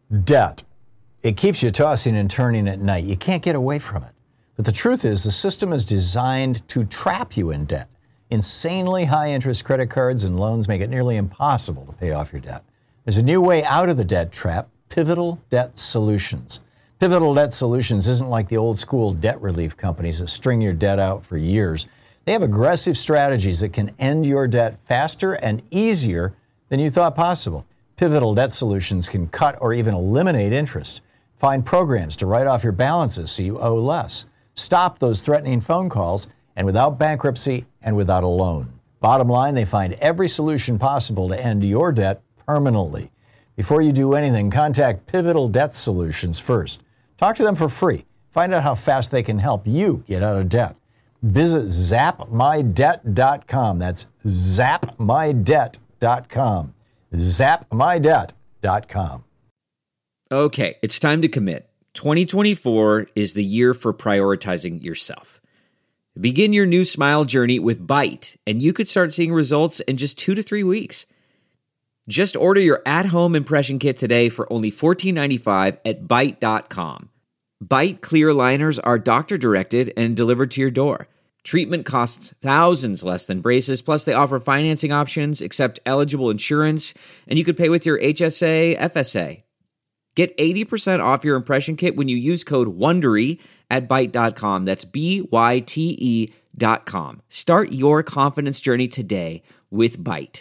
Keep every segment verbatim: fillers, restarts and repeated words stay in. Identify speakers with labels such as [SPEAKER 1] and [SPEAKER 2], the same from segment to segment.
[SPEAKER 1] Debt. It keeps you tossing and turning at night. You can't get away from it. But the truth is, the system is designed to trap you in debt. Insanely high interest credit cards and loans make it nearly impossible to pay off your debt. There's a new way out of the debt trap: Pivotal Debt Solutions. Pivotal Debt Solutions isn't like the old school debt relief companies that string your debt out for years. They have aggressive strategies that can end your debt faster and easier than you thought possible. Pivotal Debt Solutions can cut or even eliminate interest. Find programs to write off your balances so you owe less. Stop those threatening phone calls, and without bankruptcy and without a loan. Bottom line, they find every solution possible to end your debt permanently. Before you do anything, contact Pivotal Debt Solutions first. Talk to them for free. Find out how fast they can help you get out of debt. Visit zap my debt dot com. That's zap my debt dot com. zap my debt dot com.
[SPEAKER 2] Okay, it's time to commit. twenty twenty-four is the year for prioritizing yourself. Begin your new smile journey with Byte, and you could start seeing results in just two to three weeks. Just order your at-home impression kit today for only fourteen ninety-five at byte dot com. Byte clear liners are doctor-directed and delivered to your door. Treatment costs thousands less than braces, plus they offer financing options, accept eligible insurance, and you could pay with your H S A, F S A. Get eighty percent off your impression kit when you use code WONDERY at byte dot com. That's B Y T E dot com. Start your confidence journey today with Byte.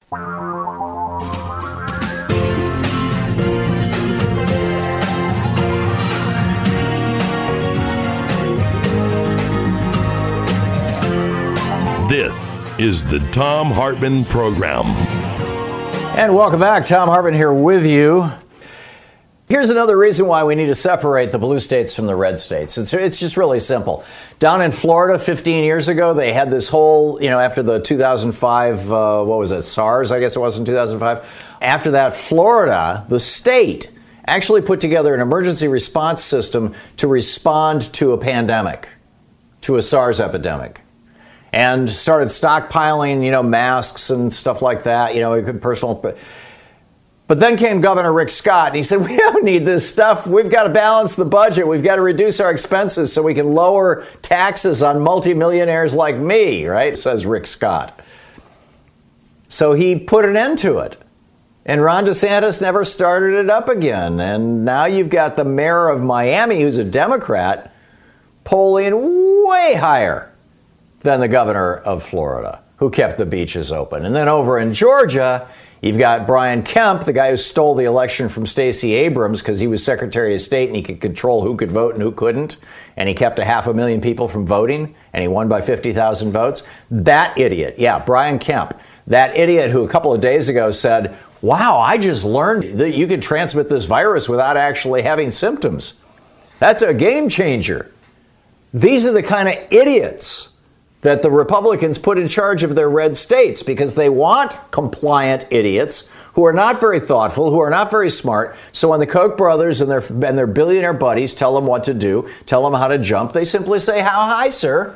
[SPEAKER 3] This is the Thom Hartmann Program.
[SPEAKER 1] And welcome back. Thom Hartmann here with you. Here's another reason why we need to separate the blue states from the red states. It's, it's just really simple. Down in Florida fifteen years ago, they had this whole, you know, after the two thousand five, uh, what was it, SARS, I guess it was in two thousand five. After that, Florida, the state, actually put together an emergency response system to respond to a pandemic, to a SARS epidemic. And started stockpiling, you know, masks and stuff like that, you know, personal. But then came Governor Rick Scott, and he said, we don't need this stuff. We've got to balance the budget. We've got to reduce our expenses so we can lower taxes on multimillionaires like me, right? Says Rick Scott. So he put an end to it. And Ron DeSantis never started it up again. And now you've got the mayor of Miami, who's a Democrat, polling way higher than the governor of Florida, who kept the beaches open. And then over in Georgia, you've got Brian Kemp, the guy who stole the election from Stacey Abrams because he was Secretary of State and he could control who could vote and who couldn't. And he kept a half a million people from voting, and he won by fifty thousand votes. That idiot, yeah, Brian Kemp, that idiot who a couple of days ago said, wow, I just learned that you could transmit this virus without actually having symptoms. That's a game changer. These are the kind of idiots that the Republicans put in charge of their red states because they want compliant idiots who are not very thoughtful, who are not very smart. So when the Koch brothers and their and their billionaire buddies tell them what to do, tell them how to jump, they simply say, how high, sir?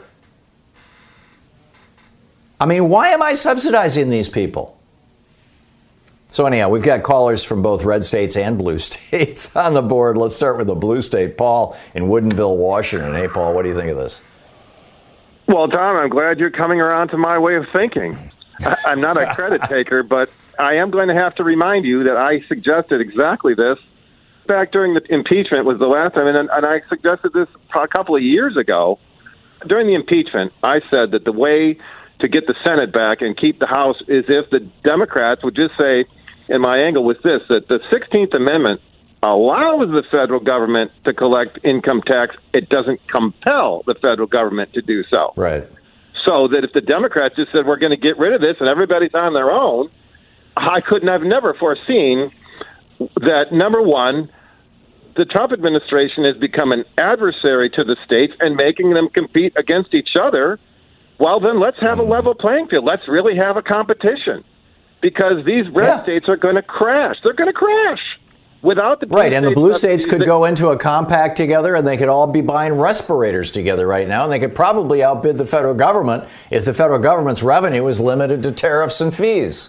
[SPEAKER 1] I mean, why am I subsidizing these people? So anyhow, we've got callers from both red states and blue states on the board. Let's start with the blue state. Paul in Woodinville, Washington. Hey, Paul, what do you think of this?
[SPEAKER 4] Well, Tom, I'm glad you're coming around to my way of thinking. I'm not a credit taker, but I am going to have to remind you that I suggested exactly this back during the impeachment was the last time, and, and I suggested this a couple of years ago. During the impeachment, I said that the way to get the Senate back and keep the House is if the Democrats would just say, and my angle was this, that the sixteenth Amendment allows the federal government to collect income tax. It doesn't compel the federal government to do so.
[SPEAKER 1] Right.
[SPEAKER 4] So that if the Democrats just said, we're going to get rid of this and everybody's on their own, I couldn't have never foreseen that, number one, the Trump administration has become an adversary to the states and making them compete against each other. Well, then let's have a level playing field. Let's really have a competition because these red yeah. states are going to crash. They're going to crash. Without the
[SPEAKER 1] right, and the blue states could go into a compact together, and they could all be buying respirators together right now, and they could probably outbid the federal government if the federal government's revenue is limited to tariffs and fees.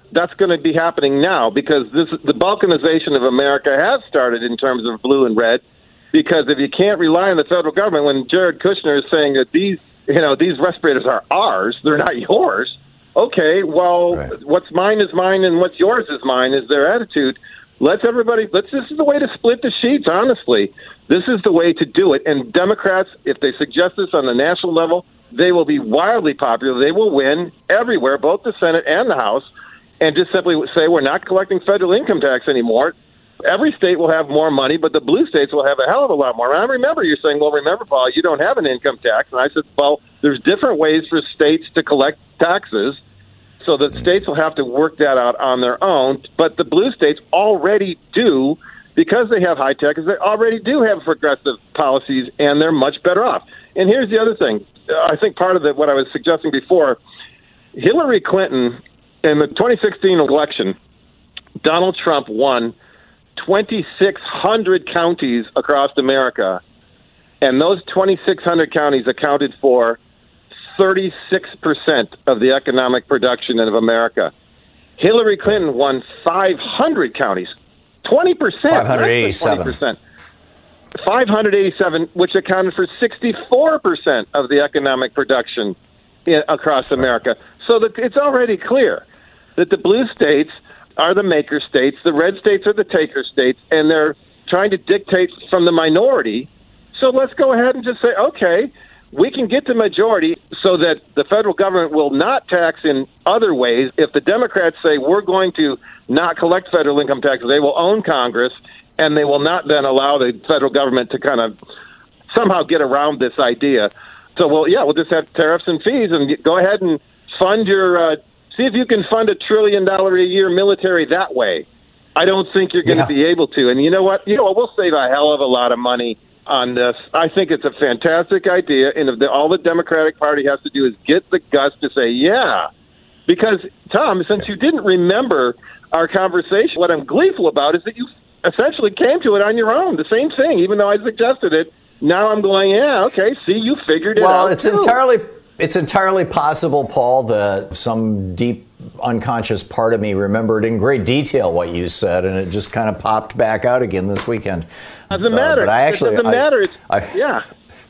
[SPEAKER 4] that's going to be happening now because this the balkanization of America has started in terms of blue and red. Because if you can't rely on the federal government, when Jared Kushner is saying that these, you know, these respirators are ours, they're not yours. Okay, well, right. What's mine is mine, and what's yours is mine is their attitude. Let's everybody. Let's. This is the way to split the sheets. Honestly, this is the way to do it. And Democrats, if they suggest this on the national level, they will be wildly popular. They will win everywhere, both the Senate and the House. And just simply say we're not collecting federal income tax anymore. Every state will have more money, but the blue states will have a hell of a lot more. And I remember you saying, well, remember, Paul, you don't have an income tax. And I said, well, there's different ways for states to collect taxes, so that states will have to work that out on their own. But the blue states already do, because they have high tech, they already do have progressive policies, and they're much better off. And here's the other thing. I think part of the, what I was suggesting before, Hillary Clinton, in the twenty sixteen election, Donald Trump won twenty-six hundred counties across America, and those twenty-six hundred counties accounted for thirty-six percent of the economic production of America. Hillary Clinton won five hundred counties, twenty percent.
[SPEAKER 1] five hundred eighty-seven.
[SPEAKER 4] twenty percent. five hundred eighty-seven, which accounted for sixty-four percent of the economic production in, across America. So that it's already clear that the blue states are the maker states, the red states are the taker states, and they're trying to dictate from the minority. So let's go ahead and just say, okay, we can get the majority so that the federal government will not tax in other ways. If the Democrats say we're going to not collect federal income taxes, they will own Congress, and they will not then allow the federal government to kind of somehow get around this idea. So, well, yeah, we'll just have tariffs and fees and go ahead and fund your uh, see if you can fund a trillion dollar a year military that way. I don't think you're going to yeah. be able to. And you know what? You know what? We'll save a hell of a lot of money on this. I think it's a fantastic idea. And if the, all the Democratic Party has to do is get the guts to say, yeah. Because, Tom, since you didn't remember our conversation, what I'm gleeful about is that you essentially came to it on your own. The same thing, even though I suggested it. Now I'm going, yeah, okay, see, you figured it
[SPEAKER 1] well,
[SPEAKER 4] out.
[SPEAKER 1] Well, it's
[SPEAKER 4] too.
[SPEAKER 1] entirely... It's entirely possible, Paul, that some deep unconscious part of me remembered in great detail what you said, and it just kind of popped back out again this weekend.
[SPEAKER 4] Doesn't matter. Uh, but I actually, it doesn't I, matter. It's, I, yeah.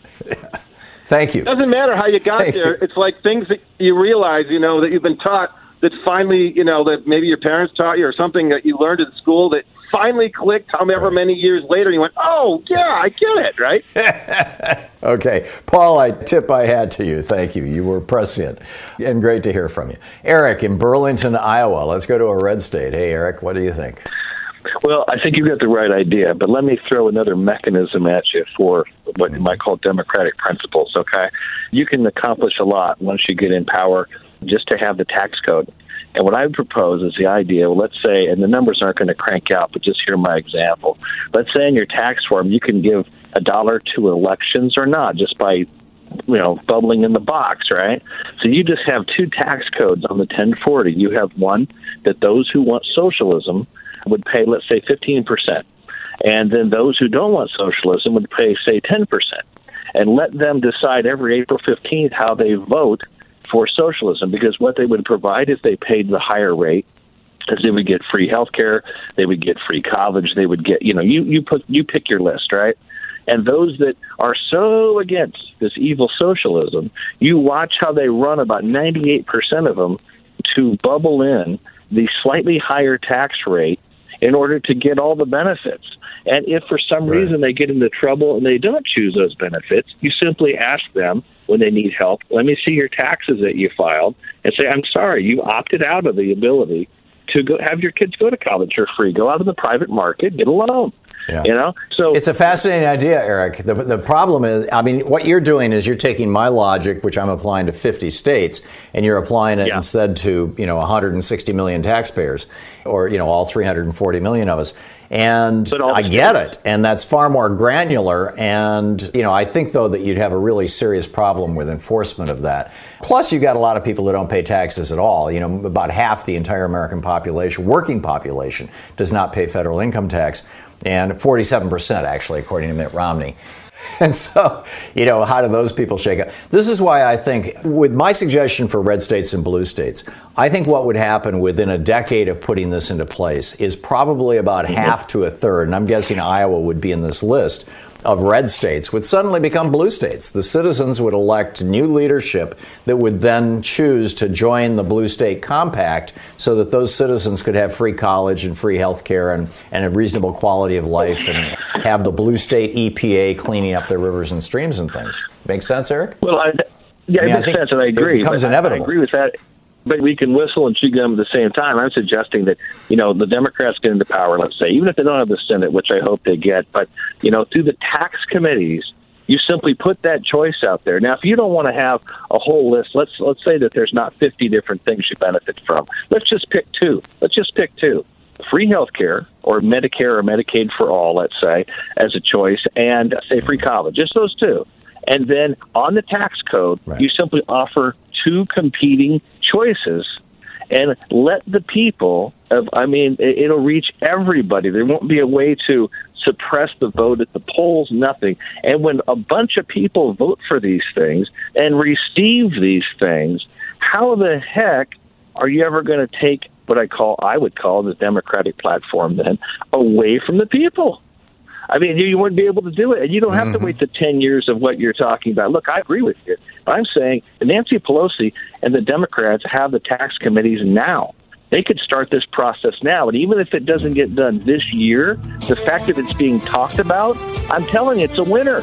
[SPEAKER 1] Thank you.
[SPEAKER 4] It doesn't matter how you got
[SPEAKER 1] Thank
[SPEAKER 4] there.
[SPEAKER 1] You.
[SPEAKER 4] It's like things that you realize, you know, that you've been taught that finally, you know, that maybe your parents taught you or something that you learned in school that finally clicked however many years later. You went, oh, yeah, I get it, right?
[SPEAKER 1] Okay. Paul, I tip my hat to you. Thank you. You were prescient and great to hear from you. Eric in Burlington, Iowa. Let's go to a red state. Hey, Eric, what do you think?
[SPEAKER 5] Well, I think you've got the right idea, but let me throw another mechanism at you for what you might call democratic principles, okay? You can accomplish a lot once you get in power just to have the tax code. And what I would propose is the idea, well, let's say, and the numbers aren't going to crank out, but just hear my example. Let's say in your tax form you can give a dollar to elections or not, just by, you know, bubbling in the box, right? So you just have two tax codes on the ten forty. You have one that those who want socialism would pay, let's say, fifteen percent. And then those who don't want socialism would pay, say, ten percent. And let them decide every April fifteenth how they vote for socialism, because what they would provide if they paid the higher rate is they would get free health care, they would get free college, they would get, you know, you, you put you pick your list, right? And those that are so against this evil socialism, you watch how they run about ninety-eight percent of them to bubble in the slightly higher tax rate in order to get all the benefits. And if for some right. reason they get into trouble and they don't choose those benefits, you simply ask them when they need help, let me see your taxes that you filed, and say, I'm sorry, you opted out of the ability to go have your kids go to college for free. Go out of the private market, get a loan. Yeah. You know, so
[SPEAKER 1] it's a fascinating idea, Eric. The, the problem is, I mean, what you're doing is you're taking my logic, which I'm applying to fifty states, and you're applying it yeah. instead to, you know, one hundred sixty million taxpayers, or, you know, all three hundred forty million of us. And I get it. And that's far more granular. And, you know, I think, though, that you'd have a really serious problem with enforcement of that. Plus, you've got a lot of people who don't pay taxes at all. You know, about half the entire American population, working population, does not pay federal income tax. And forty-seven percent, actually, according to Mitt Romney. And so, you know, how do those people shake out? This is why I think, with my suggestion for red states and blue states, I think what would happen within a decade of putting this into place is probably about mm-hmm. half to a third, and I'm guessing Iowa would be in this list, of red states would suddenly become blue states. The citizens would elect new leadership that would then choose to join the Blue State Compact so that those citizens could have free college and free health care and, and a reasonable quality of life and have the Blue State E P A cleaning up their rivers and streams and things. Make sense, Eric?
[SPEAKER 5] Well, I, yeah, I mean, it makes sense, and I agree.
[SPEAKER 1] It becomes inevitable.
[SPEAKER 5] I agree with that. But we can whistle and chew gum at the same time. I'm suggesting that, you know, the Democrats get into power, let's say, even if they don't have the Senate, which I hope they get, but, you know, through the tax committees, you simply put that choice out there. Now, if you don't want to have a whole list, let's let's say that there's not fifty different things you benefit from. Let's just pick two. Let's just pick two. Free health care, or Medicare or Medicaid for all, let's say, as a choice, and, say, free college. Just those two. And then on the tax code, right. you simply offer two competing choices and let the people of, I mean, it'll reach everybody. There won't be a way to suppress the vote at the polls, nothing. And when a bunch of people vote for these things and receive these things, how the heck are you ever going to take what I call, I would call the Democratic platform then, away from the people? I mean, you wouldn't be able to do it, and you don't have mm-hmm. to wait the ten years of what you're talking about. Look, I agree with you. I'm saying Nancy Pelosi and the Democrats have the tax committees now. They could start this process now, and even if it doesn't get done this year, the fact that it's being talked about, I'm telling you, it's a winner.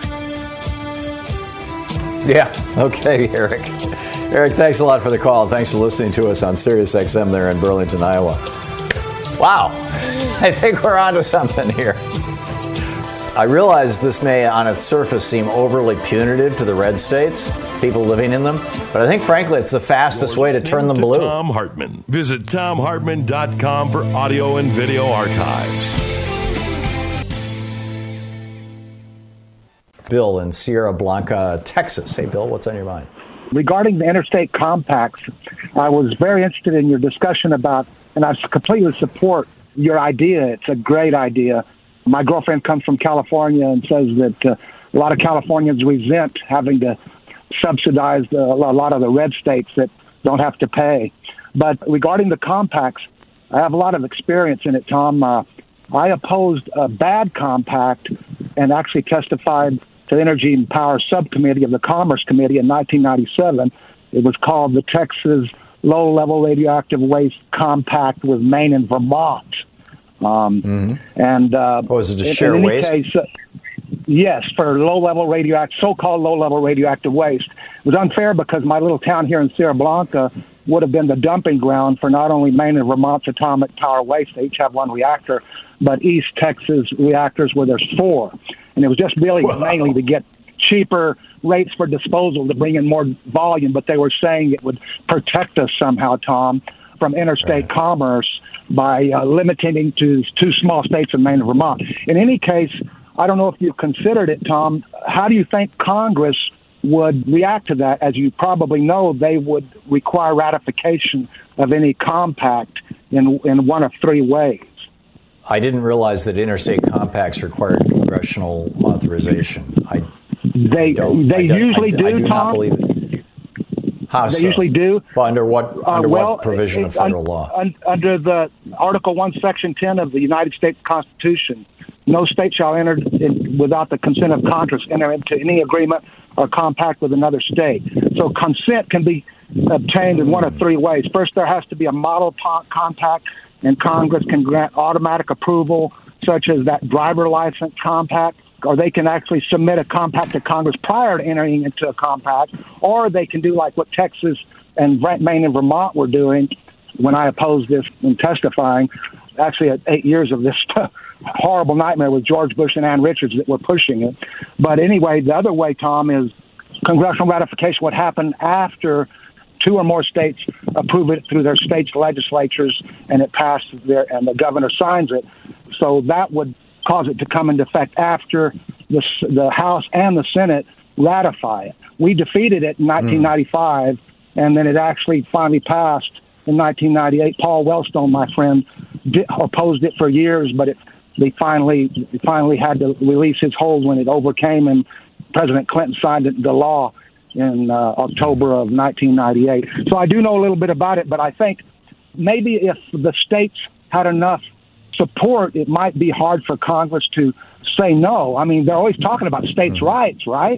[SPEAKER 1] Yeah, okay, Eric. Eric, thanks a lot for the call. Thanks for listening to us on Sirius X M there in Burlington, Iowa. Wow, I think we're onto something here. I realize this may, on its surface, seem overly punitive to the red states, people living in them, but I think, frankly, it's the fastest way to turn them blue.
[SPEAKER 3] Thom Hartmann. Visit thom hartmann dot com for audio and video archives.
[SPEAKER 1] Bill in Sierra Blanca, Texas. Hey, Bill, what's on your mind?
[SPEAKER 6] Regarding the interstate compacts, I was very interested in your discussion about, and I completely support your idea. It's a great idea. My girlfriend comes from California and says that uh, a lot of Californians resent having to subsidize the, a lot of the red states that don't have to pay. But regarding the compacts, I have a lot of experience in it, Tom. Uh, I opposed a bad compact and actually testified to the Energy and Power Subcommittee of the Commerce Committee in nineteen ninety-seven. It was called the Texas Low-Level Radioactive Waste Compact with Maine and Vermont. Um, mm-hmm. And uh,
[SPEAKER 1] oh, is it to share
[SPEAKER 6] in any
[SPEAKER 1] waste?
[SPEAKER 6] Case, uh, yes, for low-level radioactive, so-called low-level radioactive waste. It was unfair because my little town here in Sierra Blanca would have been the dumping ground for not only Maine and Vermont's atomic power waste. They each have one reactor, but East Texas reactors where there's four. And it was just really Whoa. mainly to get cheaper rates for disposal to bring in more volume. But they were saying it would protect us somehow, Tom, from interstate right. commerce by uh, limiting to two small states of Maine and Vermont. In any case, I don't know if you've considered it, Tom. How do you think Congress would react to that? As you probably know, they would require ratification of any compact in in one of three ways.
[SPEAKER 1] I didn't realize that interstate compacts required congressional authorization. I
[SPEAKER 6] they
[SPEAKER 1] don't,
[SPEAKER 6] they
[SPEAKER 1] I don't,
[SPEAKER 6] usually
[SPEAKER 1] I,
[SPEAKER 6] do,
[SPEAKER 1] I do
[SPEAKER 6] Tom.
[SPEAKER 1] not believe it. How
[SPEAKER 6] they
[SPEAKER 1] so?
[SPEAKER 6] usually do.
[SPEAKER 1] Well, under what under
[SPEAKER 6] uh, well,
[SPEAKER 1] what provision
[SPEAKER 6] it,
[SPEAKER 1] of federal
[SPEAKER 6] un,
[SPEAKER 1] law?
[SPEAKER 6] Un, under the Article One, Section ten of the United States Constitution, no state shall enter in, without the consent of Congress enter into any agreement or compact with another state. So consent can be obtained in one of three ways. First, there has to be a model compact, and Congress can grant automatic approval, such as that driver license compact, or they can actually submit a compact to Congress prior to entering into a compact, or they can do like what Texas and Maine and Vermont were doing when I opposed this in testifying. Actually, at eight years of this horrible nightmare with George Bush and Ann Richards that were pushing it. But anyway, the other way, Tom, is congressional ratification would happen after two or more states approve it through their state's legislatures, and it passes there, and the governor signs it. So that would cause it to come into effect after the the House and the Senate ratify it. We defeated it in nineteen ninety-five, mm. and then it actually finally passed in nineteen ninety-eight. Paul Wellstone, my friend, did, opposed it for years, but it, they finally finally had to release his hold when it overcame him President Clinton signed the law in uh, October of nineteen ninety-eight. So I do know a little bit about it, but I think maybe if the states had enough support, it might be hard for Congress to say no. I mean, they're always talking about states' rights, right?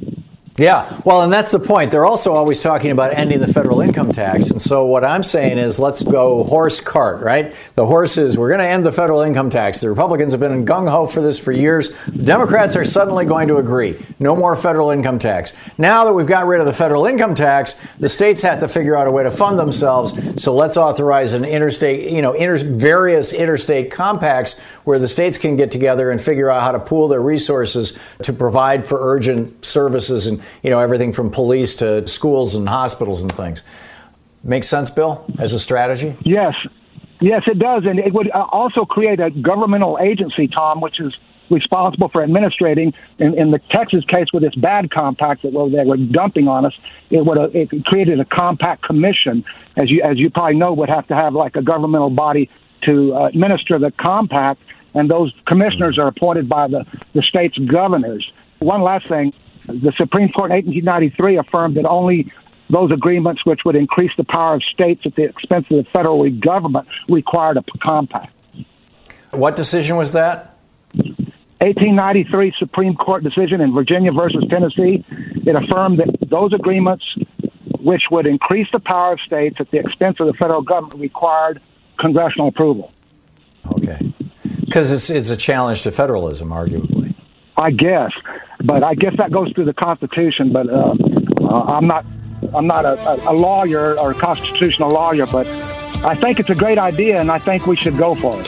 [SPEAKER 1] Yeah, well, and that's the point. They're also always talking about ending the federal income tax. And so what I'm saying is let's go horse cart, right? The horse is we're going to end the federal income tax. The Republicans have been gung-ho for this for years. The Democrats are suddenly going to agree. No more federal income tax. Now that we've got rid of the federal income tax, the states have to figure out a way to fund themselves. So let's authorize an interstate, you know, inter- various interstate compacts where the states can get together and figure out how to pool their resources to provide for urgent services and you know, everything from police to schools and hospitals and things. Makes sense, Bill, as a strategy?
[SPEAKER 6] Yes. Yes, it does. And it would also create a governmental agency, Tom, which is responsible for administrating. In, in the Texas case with this bad compact that they were dumping on us, it would have, it created a compact commission, as you as you probably know, would have to have like a governmental body to uh, administer the compact, and those commissioners are appointed by the, the state's governors. One last thing. The Supreme Court in eighteen ninety-three affirmed that only those agreements which would increase the power of states at the expense of the federal government required a compact.
[SPEAKER 1] What decision was that?
[SPEAKER 6] eighteen ninety-three Supreme Court decision in Virginia versus Tennessee. It affirmed that those agreements which would increase the power of states at the expense of the federal government required congressional approval.
[SPEAKER 1] Okay. Because it's, it's a challenge to federalism, arguably.
[SPEAKER 6] I guess, but I guess that goes through the Constitution. But uh, uh, I'm not, I'm not a, a lawyer or a constitutional lawyer. But I think it's a great idea, and I think we should go for it.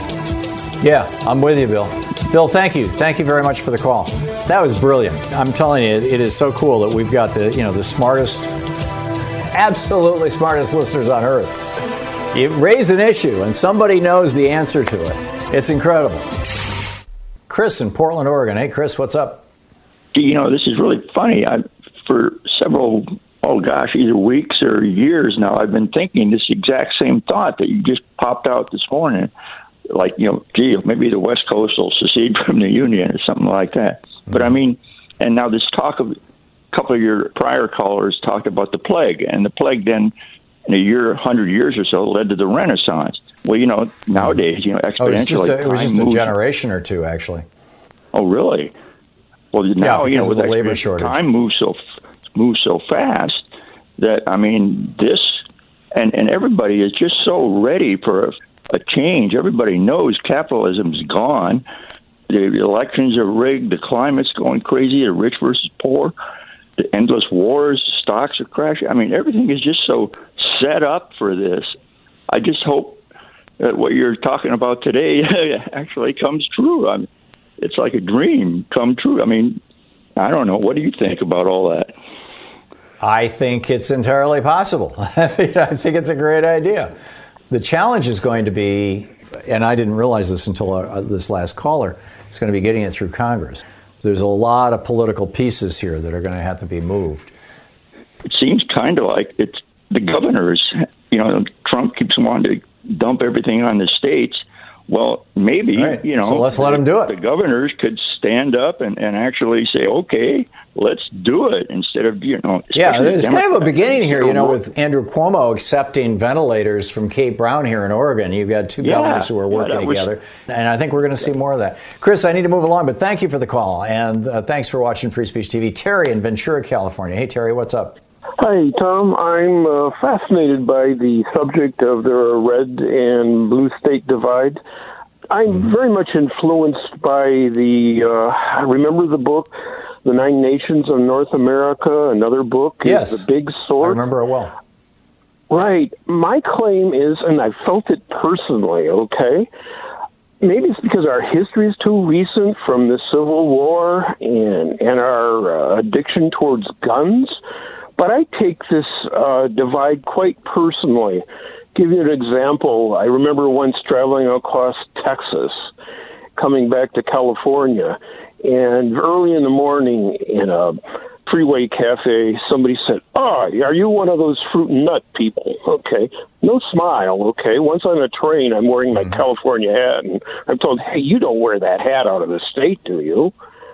[SPEAKER 1] Yeah, I'm with you, Bill. Bill, thank you, thank you very much for the call. That was brilliant. I'm telling you, it is so cool that we've got the, you know, the smartest, absolutely smartest listeners on earth. You raise an issue, and somebody knows the answer to it. It's incredible. Chris in Portland, Oregon. Hey, Chris, what's up?
[SPEAKER 7] You know, this is really funny. I, for several, oh gosh, either weeks or years now, I've been thinking this exact same thought that you just popped out this morning. Like, you know, gee, maybe the West Coast will secede from the Union or something like that. Mm-hmm. But I mean, and now this talk of a couple of your prior callers talked about the plague, and the plague then in a year, a hundred years or so led to the Renaissance. Well, you know, nowadays, you know, exponentially,
[SPEAKER 1] oh, it was just a, it was just a
[SPEAKER 7] moves.
[SPEAKER 1] generation or two, actually.
[SPEAKER 7] Oh, really? Well, now,
[SPEAKER 1] yeah,
[SPEAKER 7] you know, with
[SPEAKER 1] the labor shortage,
[SPEAKER 7] time moves so moves so fast that, I mean, this, and, and everybody is just so ready for a, a change. Everybody knows capitalism's gone. The elections are rigged. The climate's going crazy. The rich versus poor. The endless wars. Stocks are crashing. I mean, everything is just so set up for this. I just hope that what you're talking about today actually comes true. I mean, it's like a dream come true. I mean, I don't know. What do you think about all that?
[SPEAKER 1] I think it's entirely possible. I think it's a great idea. The challenge is going to be, and I didn't realize this until our, this last caller, it's going to be getting it through Congress. There's a lot of political pieces here that are going to have to be moved.
[SPEAKER 7] It seems kind of like it's the governors. You know, Trump keeps wanting to dump everything on the states. Well, maybe, right. you know,
[SPEAKER 1] so let's let them do it.
[SPEAKER 7] The governors could stand up and, and actually say, okay, let's do it instead of, you know.
[SPEAKER 1] Yeah, there's kind of a beginning here, you know, with Andrew Cuomo accepting ventilators from Kate Brown here in Oregon. You've got two yeah, governors who are working yeah, together. Was, and I think we're going to see more of that. Chris, I need to move along, but thank you for the call. And uh, thanks for watching Free Speech T V. Terry in Ventura, California. Hey, Terry, what's up?
[SPEAKER 8] Hi, Tom. I'm uh, fascinated by the subject of the red and blue state divide. I'm mm-hmm. very much influenced by the, uh, remember the book, The Nine Nations of North America, another book,
[SPEAKER 1] yes.
[SPEAKER 8] is The Big Sword.
[SPEAKER 1] I remember it well.
[SPEAKER 8] Right. My claim is, and I felt it personally, okay, maybe it's because our history is too recent from the Civil War and, and our uh, addiction towards guns, but I take this uh, divide quite personally. Give you an example. I remember once traveling across Texas, coming back to California, and early in the morning in a freeway cafe, somebody said, "Oh, are you one of those fruit and nut people?" Okay. No smile, okay. Once on a train, I'm wearing my mm-hmm. California hat, and I'm told, "Hey, you don't wear that hat out of the state, do you?"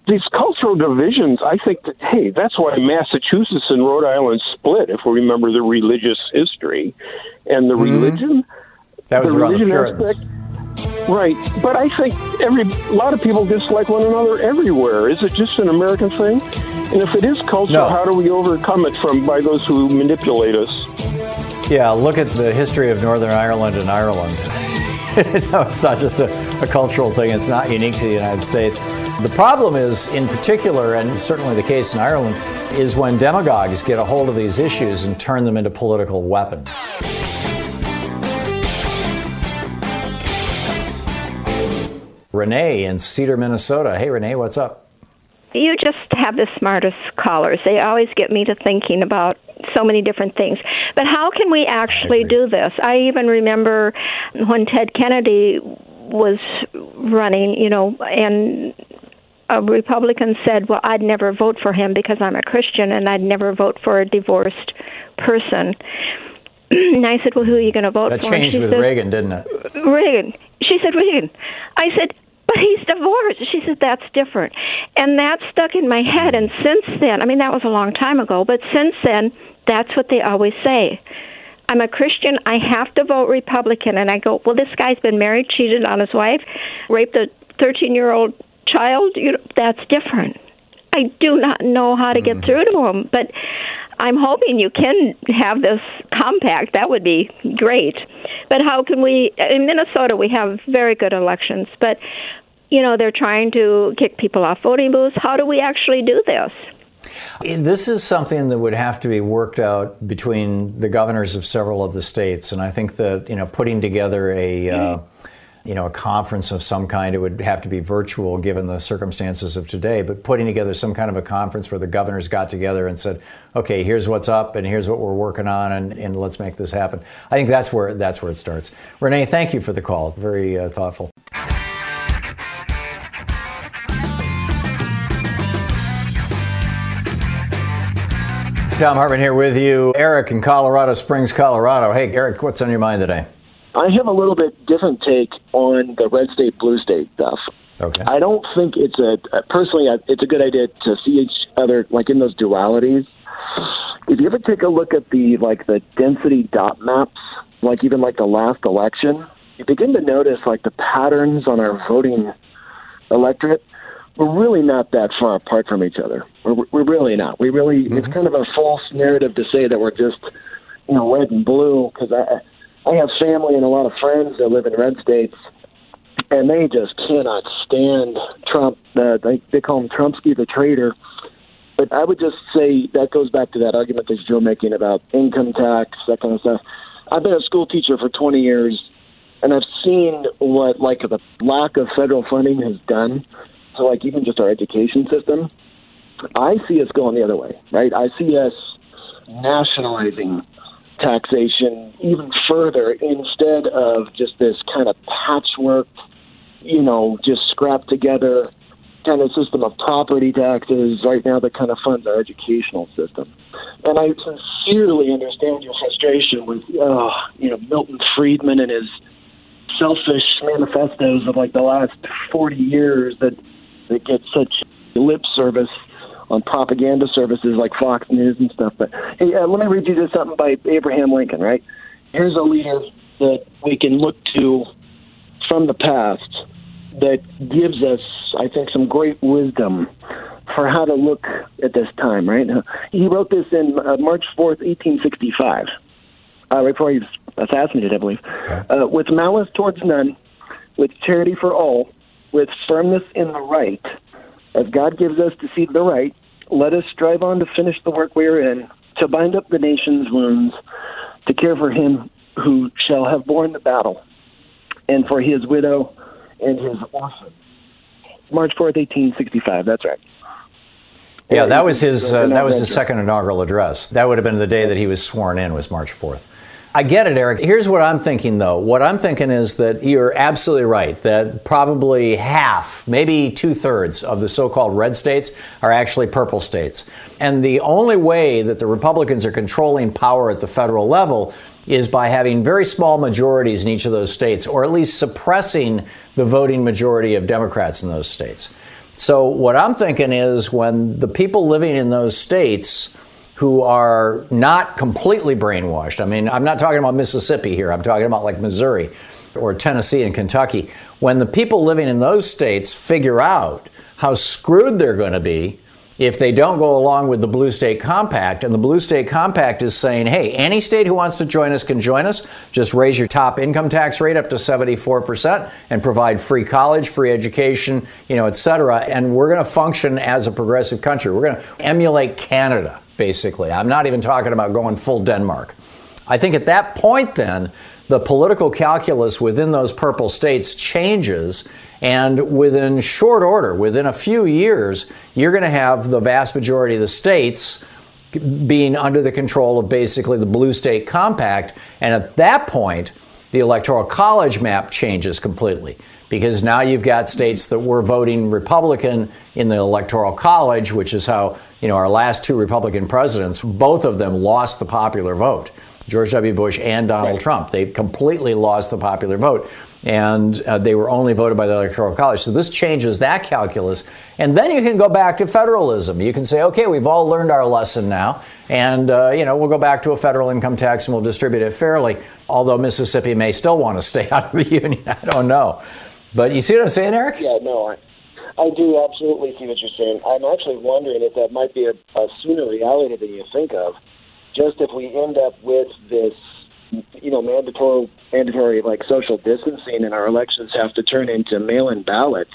[SPEAKER 8] these cultural divisions, I think that, hey, that's why Massachusetts and Rhode Island split, if we remember the religious history and the mm-hmm. religion.
[SPEAKER 1] That was
[SPEAKER 8] the
[SPEAKER 1] around
[SPEAKER 8] religion
[SPEAKER 1] the Puritans.
[SPEAKER 8] Aspect, right. But I think every a lot of people dislike one another everywhere. Is it just an American thing? And if it is cultural,
[SPEAKER 1] no.
[SPEAKER 8] how do we overcome it from by those who manipulate us?
[SPEAKER 1] Yeah, look at the history of Northern Ireland and Ireland. No, it's not just a, a cultural thing. It's not unique to the United States. The problem is, in particular, and certainly the case in Ireland, is when demagogues get a hold of these issues and turn them into political weapons. Renee in Cedar, Minnesota. Hey, Renee, what's up?
[SPEAKER 9] You just have the smartest callers. They always get me to thinking about so many different things. But how can we actually do this? I even remember when Ted Kennedy was running, you know, and a Republican said, well, I'd never vote for him because I'm a Christian, and I'd never vote for a divorced person. And I said, well, who are you going to vote
[SPEAKER 1] that
[SPEAKER 9] for?
[SPEAKER 1] That changed with
[SPEAKER 9] said,
[SPEAKER 1] Reagan, didn't it?
[SPEAKER 9] Reagan. She said, Reagan. I said, but he's divorced. She said, that's different. And that stuck in my head. And since then, I mean, that was a long time ago, but since then, that's what they always say. I'm a Christian. I have to vote Republican. And I go, well, this guy's been married, cheated on his wife, raped a thirteen-year-old child. You know, that's different. I do not know how to get mm-hmm. through to him, but I'm hoping you can have this compact. That would be great. But how can we, in Minnesota, we have very good elections, but, you know, they're trying to kick people off voting booths. How do we actually do this?
[SPEAKER 1] This is something that would have to be worked out between the governors of several of the states, and I think that, you know, putting together a, uh, you know, a conference of some kind, it would have to be virtual given the circumstances of today, but putting together some kind of a conference where the governors got together and said, okay, here's what's up and here's what we're working on, and, and let's make this happen. I think that's where that's where it starts. Renee, thank you for the call. Very uh, thoughtful. Thom Hartmann here with you. Eric in Colorado Springs, Colorado. Hey, Eric, what's on your mind today?
[SPEAKER 10] I have a little bit different take on the red state, blue state stuff.
[SPEAKER 1] Okay.
[SPEAKER 10] I don't think it's a, personally, it's a good idea to see each other like in those dualities. If you ever take a look at the, like the density dot maps, like even like the last election, you begin to notice like the patterns on our voting electorate. We're really not that far apart from each other. We're, we're really not. We really, mm-hmm. It's kind of a false narrative to say that we're just, you know, red and blue, because I, I have family and a lot of friends that live in red states, and they just cannot stand Trump. Uh, they, they call him Trumpsky the traitor. But I would just say that goes back to that argument that you're making about income tax, that kind of stuff. I've been a school teacher for twenty years, and I've seen what, like, the lack of federal funding has done to, like, even just our education system. I see us going the other way, right? I see us nationalizing taxation even further instead of just this kind of patchwork, you know, just scrapped together kind of system of property taxes right now that kind of funds our educational system. And I sincerely understand your frustration with, uh, you know, Milton Friedman and his selfish manifestos of like the last forty years that, that get such lip service on propaganda services like Fox News and stuff. But hey, uh, let me read you just something by Abraham Lincoln, right? Here's a leader that we can look to from the past that gives us, I think, some great wisdom for how to look at this time, right? He wrote this in uh, March fourth, eighteen sixty-five, uh, right before he was assassinated, I believe. Okay. Uh, with malice towards none, with charity for all, with firmness in the right, as God gives us to see the right, let us strive on to finish the work we are in, to bind up the nation's wounds, to care for him who shall have borne the battle, and for his widow and his orphan. March fourth, eighteen sixty-five, that's right.
[SPEAKER 1] Yeah, that was his uh, that was his second inaugural address. That would have been the day that he was sworn in, was March fourth. I get it, Eric. Here's what I'm thinking, though. What I'm thinking is that you're absolutely right, that probably half, maybe two-thirds of the so-called red states are actually purple states. And the only way that the Republicans are controlling power at the federal level is by having very small majorities in each of those states, or at least suppressing the voting majority of Democrats in those states. So what I'm thinking is when the people living in those states who are not completely brainwashed, I mean, I'm not talking about Mississippi here, I'm talking about like Missouri or Tennessee and Kentucky, when the people living in those states figure out how screwed they're going to be if they don't go along with the Blue State Compact, and the Blue State Compact is saying, hey, any state who wants to join us can join us. Just raise your top income tax rate up to seventy-four percent and provide free college, free education, you know, et cetera. And we're going to function as a progressive country. We're going to emulate Canada, basically. I'm not even talking about going full Denmark. I think at that point, then, the political calculus within those purple states changes. And within short order, within a few years, you're going to have the vast majority of the states being under the control of basically the Blue State Compact. And at that point, the Electoral College map changes completely, because now you've got states that were voting Republican in the Electoral College, which is how, you know, our last two Republican presidents, both of them lost the popular vote. George W. Bush and Donald right. Trump. They completely lost the popular vote, and uh, they were only voted by the Electoral College. So this changes that calculus. And then you can go back to federalism. You can say, okay, we've all learned our lesson now, and uh, you know, we'll go back to a federal income tax and we'll distribute it fairly, although Mississippi may still want to stay out of the union. I don't know. But you see what I'm saying, Eric?
[SPEAKER 10] Yeah, no, I, I do absolutely see what you're saying. I'm actually wondering if that might be a, a sooner reality than you think of. Just if we end up with this, you know, mandatory, mandatory like social distancing, and our elections have to turn into mail-in ballots,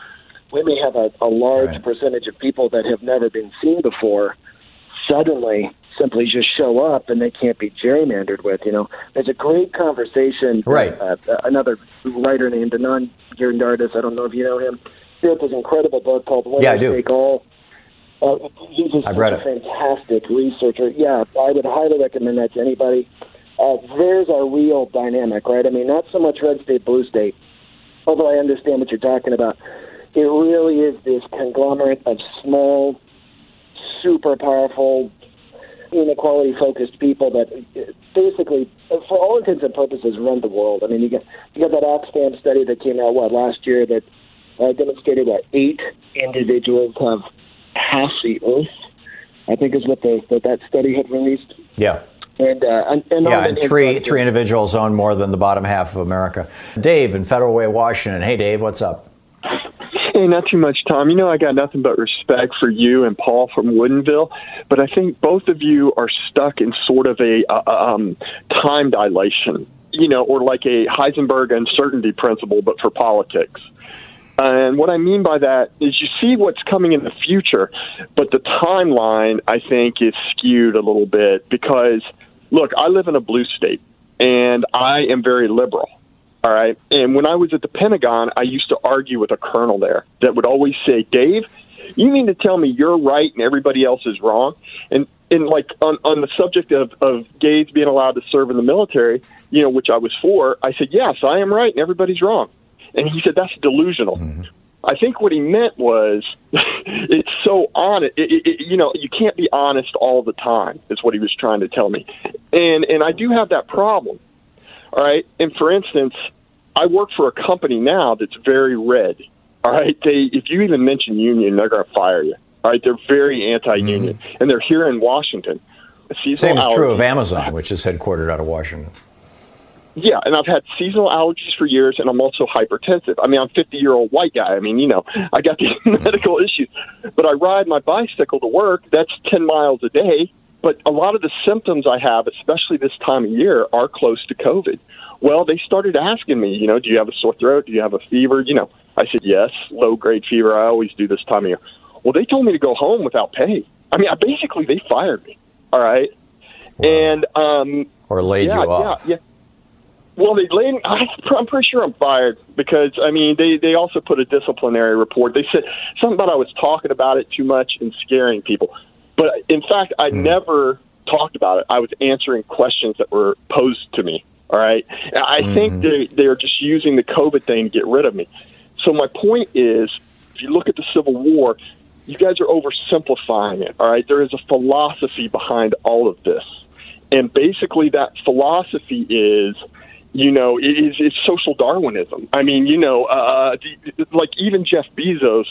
[SPEAKER 10] we may have a, a large right. percentage of people that have never been seen before suddenly simply just show up, and they can't be gerrymandered with. You know, there's a great conversation.
[SPEAKER 1] Right.
[SPEAKER 10] Uh, uh, another writer named Anand Giridharadas, I don't know if you know him, he wrote this incredible book called Winners
[SPEAKER 1] yeah, I do.
[SPEAKER 10] Take All. Uh, he's just
[SPEAKER 1] I've read
[SPEAKER 10] a
[SPEAKER 1] it.
[SPEAKER 10] fantastic researcher. Yeah, I would highly recommend that to anybody. Uh, there's our real dynamic, right? I mean, not so much red state, blue state, although I understand what you're talking about. It really is this conglomerate of small, super powerful, inequality-focused people that basically, for all intents and purposes, run the world. I mean, you got you got that Oxfam study that came out, what, last year that uh, demonstrated that eight individuals have half the Earth, I think is what the, what that study had released.
[SPEAKER 1] Yeah.
[SPEAKER 10] And, uh, and, and
[SPEAKER 1] yeah, and three three individuals own more than the bottom half of America. Dave in Federal Way, Washington. Hey, Dave, what's up?
[SPEAKER 11] Hey, not too much, Tom. You know, I got nothing but respect for you and Paul from Woodinville, but I think both of you are stuck in sort of a uh, um, time dilation, you know, or like a Heisenberg uncertainty principle, but for politics. And what I mean by that is you see what's coming in the future, but the timeline, I think, is skewed a little bit because, look, I live in a blue state, and I am very liberal, all right? And when I was at the Pentagon, I used to argue with a colonel there that would always say, Dave, you mean to tell me you're right and everybody else is wrong? And, and like, on, on the subject of, of gays being allowed to serve in the military, you know, which I was for, I said, yes, I am right and everybody's wrong. And he said, that's delusional. Mm-hmm. I think what he meant was it's so honest. It, it, it, you know, you can't be honest all the time is what he was trying to tell me. And and I do have that problem. All right. And for instance, I work for a company now that's very red. All right. They if you even mention union, they're going to fire you. All right. They're very anti-union. Mm-hmm. And they're here in Washington.
[SPEAKER 1] Same is true of Amazon, which is headquartered out of Washington.
[SPEAKER 11] Yeah, and I've had seasonal allergies for years, and I'm also hypertensive. I mean, I'm a fifty-year-old white guy. I mean, you know, I got these medical issues. But I ride my bicycle to work. That's ten miles a day. But a lot of the symptoms I have, especially this time of year, are close to COVID. Well, they started asking me, you know, do you have a sore throat? Do you have a fever? You know, I said, yes, low-grade fever. I always do this time of year. Well, they told me to go home without pay. I mean, I, basically, they fired me, all right?
[SPEAKER 1] Wow.
[SPEAKER 11] And um,
[SPEAKER 1] Or laid
[SPEAKER 11] yeah,
[SPEAKER 1] you off.
[SPEAKER 11] Yeah, yeah. Well, they laid, I'm pretty sure I'm fired because, I mean, they, they also put a disciplinary report. They said something about I was talking about it too much and scaring people. But, in fact, I mm. never talked about it. I was answering questions that were posed to me, all right? I mm. think they, they are just using the COVID thing to get rid of me. So my point is, if you look at the Civil War, you guys are oversimplifying it, all right? There is a philosophy behind all of this. And basically that philosophy is... You know, it is, it's social Darwinism. I mean, you know, uh, like even Jeff Bezos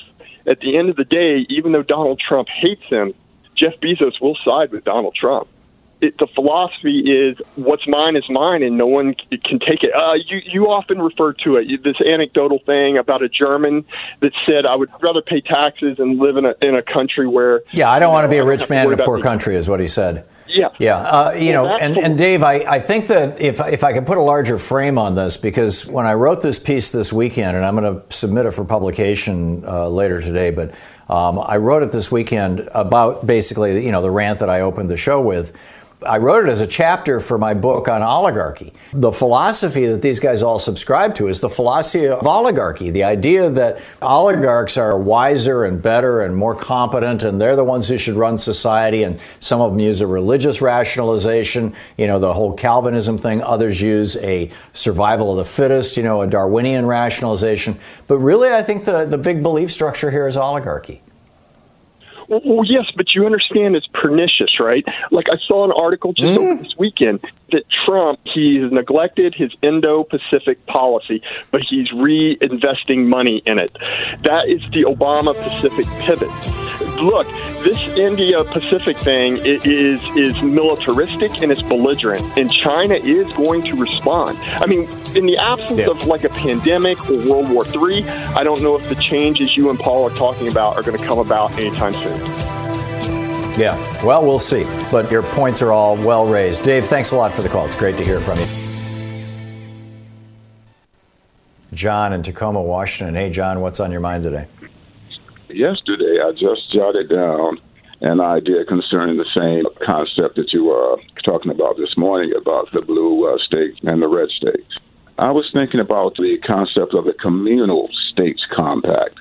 [SPEAKER 11] at the end of the day, even though Donald Trump hates him, Jeff Bezos will side with Donald Trump. It, the philosophy is what's mine is mine, and no one c- can take it. Uh, you, you often refer to it, this anecdotal thing about a German that said, I would rather pay taxes and live in a, in a country where...
[SPEAKER 1] Yeah, I don't want to be a rich man in a poor
[SPEAKER 11] the,
[SPEAKER 1] country, is what he said.
[SPEAKER 11] Yeah.
[SPEAKER 1] Yeah. Uh, you
[SPEAKER 11] well,
[SPEAKER 1] know, and, and Dave, I, I think that if, if I could put a larger frame on this, because when I wrote this piece this weekend, and I'm going to submit it for publication uh, later today, but um, I wrote it this weekend about basically, you know, the rant that I opened the show with. I wrote it as a chapter for my book on oligarchy. The philosophy that these guys all subscribe to is the philosophy of oligarchy, the idea that oligarchs are wiser and better and more competent, and they're the ones who should run society, and some of them use a religious rationalization, you know, the whole Calvinism thing. Others use a survival of the fittest, you know, a Darwinian rationalization. But really, I think the, the big belief structure here is oligarchy.
[SPEAKER 11] Well, yes, but you understand it's pernicious, right? Like I saw an article just mm. over this weekend that Trump, he's neglected his Indo-Pacific policy, but he's reinvesting money in it. That is the Obama-Pacific pivot. Look, this India-Pacific thing is is militaristic and it's belligerent, and China is going to respond. I mean, in the absence yeah. of like a pandemic or World War Three, I don't know if the changes you and Paul are talking about are going to come about anytime soon.
[SPEAKER 1] Yeah, well, we'll see. But your points are all well raised. Dave, thanks a lot for the call. It's great to hear from you. John in Tacoma, Washington. Hey, John, what's on your mind today?
[SPEAKER 12] Yesterday, I just jotted down an idea concerning the same concept that you were talking about this morning about the blue uh, states and the red states. I was thinking about the concept of a communal states compact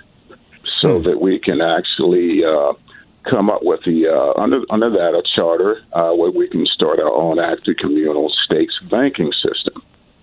[SPEAKER 12] so hmm. that we can actually uh, come up with the, uh, under, under that, a charter uh, where we can start our own active communal states banking system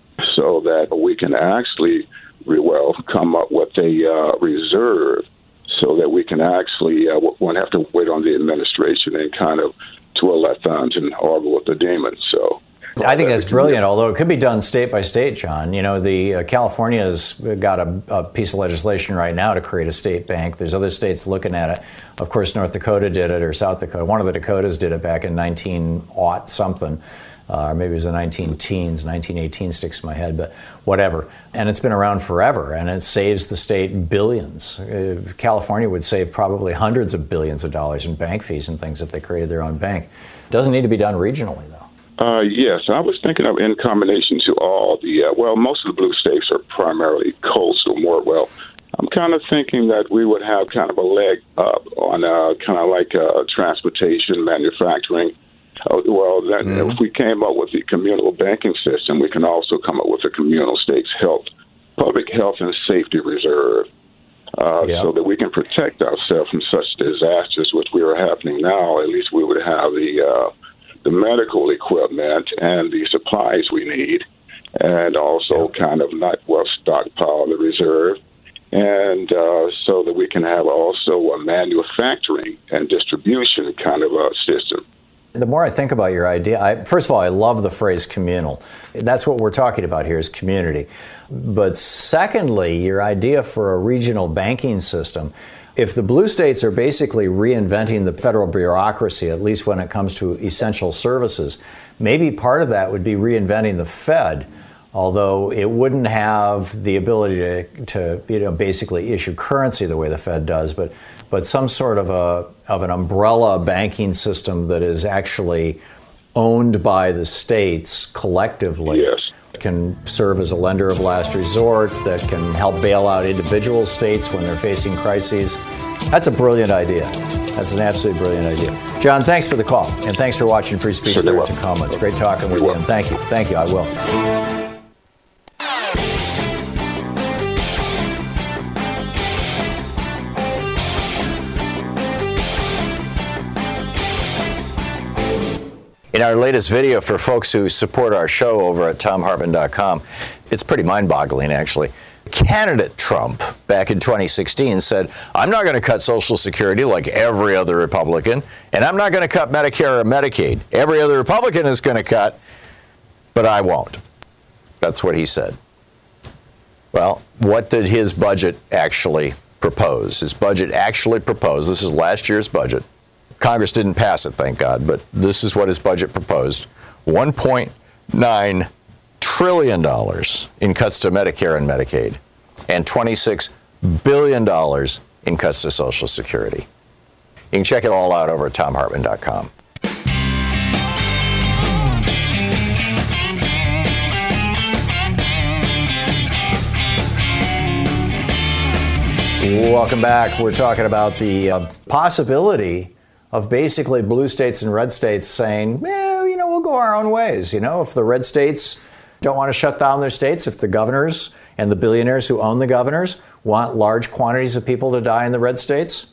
[SPEAKER 12] so that we can actually, well, come up with a uh, reserve so that we can actually, uh, won't have to wait on the administration and kind of twirl our thumbs and argue with the demons. So
[SPEAKER 1] I think that's brilliant, although it could be done state by state, John. You know, the uh, California's got a, a piece of legislation right now to create a state bank. There's other states looking at it. Of course, North Dakota did it, or South Dakota. One of the Dakotas did it back in nineteen oh something. Uh, or maybe it was the nineteen teens, nineteen eighteen sticks in my head, but whatever. And it's been around forever, and it saves the state billions. Uh, California would save probably hundreds of billions of dollars in bank fees and things if they created their own bank. It doesn't need to be done regionally, though.
[SPEAKER 12] Uh, yes, I was thinking of in combination to all the, uh, well, most of the blue states are primarily coastal, more, well, I'm kind of thinking that we would have kind of a leg up on uh, kind of like uh, transportation, manufacturing. Uh, well, then mm-hmm. if we came up with the communal banking system, we can also come up with a communal states health, public health and safety reserve, uh, yeah. so that we can protect ourselves from such disasters, which we are happening now. At least we would have the uh, the medical equipment and the supplies we need, and also yeah. kind of not well stockpile the reserve, and uh, so that we can have also a manufacturing and distribution kind of a system.
[SPEAKER 1] The more I think about your idea, I, first of all, I love the phrase communal. That's what we're talking about here is community. But secondly, your idea for a regional banking system, if the blue states are basically reinventing the federal bureaucracy, at least when it comes to essential services, maybe part of that would be reinventing the Fed, although it wouldn't have the ability to, to you know, basically issue currency the way the Fed does, but but some sort of a of an umbrella banking system that is actually owned by the states collectively.
[SPEAKER 12] Yes.
[SPEAKER 1] Can serve as a lender of last resort, that can help bail out individual states when they're facing crises. That's a brilliant idea. That's an absolutely brilliant idea. John, thanks for the call, and thanks for watching Free Speech there at Tacoma. It's great talking with you, and thank you. Thank you. I will. In our latest video for folks who support our show over at Thom Hartmann dot com, it's pretty mind-boggling, actually. Candidate Trump, back in twenty sixteen, said, I'm not going to cut Social Security like every other Republican, and I'm not going to cut Medicare or Medicaid. Every other Republican is going to cut, but I won't. That's what he said. Well, what did his budget actually propose, his budget actually proposed, this is last year's budget. Congress didn't pass it, thank God, but this is what his budget proposed. one point nine trillion dollars in cuts to Medicare and Medicaid, and twenty-six billion dollars in cuts to Social Security. You can check it all out over at Thom Hartmann dot com. Welcome back. We're talking about the uh, possibility of basically blue states and red states saying, well, you know, we'll go our own ways. You know, if the red states don't want to shut down their states, if the governors and the billionaires who own the governors want large quantities of people to die in the red states,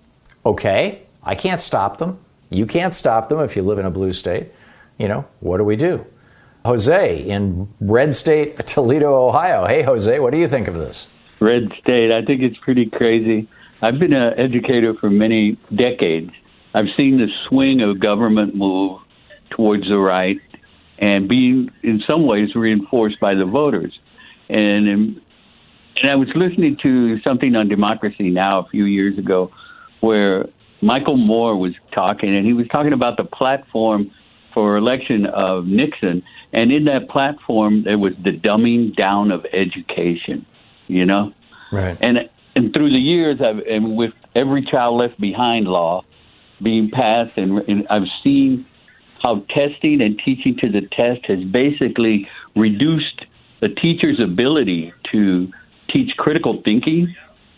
[SPEAKER 1] okay, I can't stop them. You can't stop them if you live in a blue state. You know, what do we do? Jose in red state Toledo, Ohio. Hey, Jose, what do you think of this?
[SPEAKER 13] Red state, I think it's pretty crazy. I've been an educator for many decades. I've seen the swing of government move towards the right and being, in some ways, reinforced by the voters. And, and I was listening to something on Democracy Now! A few years ago where Michael Moore was talking, and he was talking about the platform for election of Nixon. And in that platform, there was the dumbing down of education. You know,
[SPEAKER 1] right?
[SPEAKER 13] And and through the years, I've and with Every Child Left Behind law being passed, and, and I've seen how testing and teaching to the test has basically reduced the teacher's ability to teach critical thinking,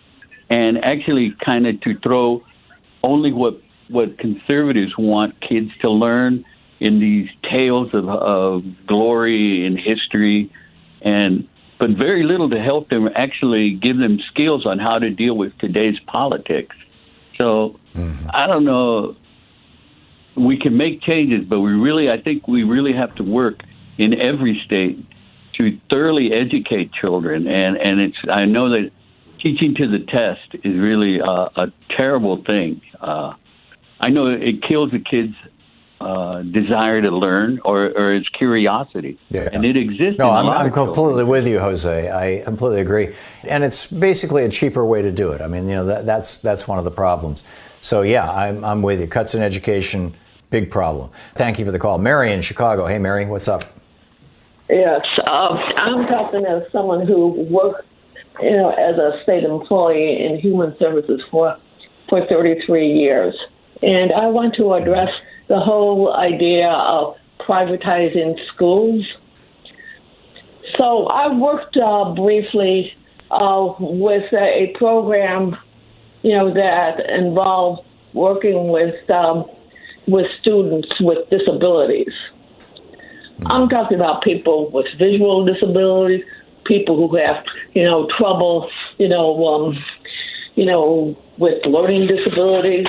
[SPEAKER 13] and actually kind of to throw only what what conservatives want kids to learn in these tales of, of glory and history, and. But very little to help them actually give them skills on how to deal with today's politics. So mm-hmm. I don't know. We can make changes, but we really, I think we really have to work in every state to thoroughly educate children. And, and it's, I know that teaching to the test is really a, a terrible thing. Uh, I know it kills the kids' Uh, desire to learn or, or its curiosity. Yeah. And it exists.
[SPEAKER 1] No,
[SPEAKER 13] in
[SPEAKER 1] I'm,
[SPEAKER 13] a lot
[SPEAKER 1] I'm
[SPEAKER 13] of
[SPEAKER 1] completely
[SPEAKER 13] children.
[SPEAKER 1] with you, Jose. I completely agree. And it's basically a cheaper way to do it. I mean, you know, that, that's that's one of the problems. So, yeah, I'm, I'm with you. Cuts in education, big problem. Thank you for the call. Mary in Chicago. Hey, Mary, what's up?
[SPEAKER 14] Yes, uh, I'm talking as someone who worked, you know, as a state employee in human services for for thirty-three years. And I want to address the whole idea of privatizing schools. So I worked uh, briefly uh, with a, a program, you know, that involved working with um, with students with disabilities. Mm-hmm. I'm talking about people with visual disabilities, people who have, you know, trouble, you know, um, you know, with learning disabilities.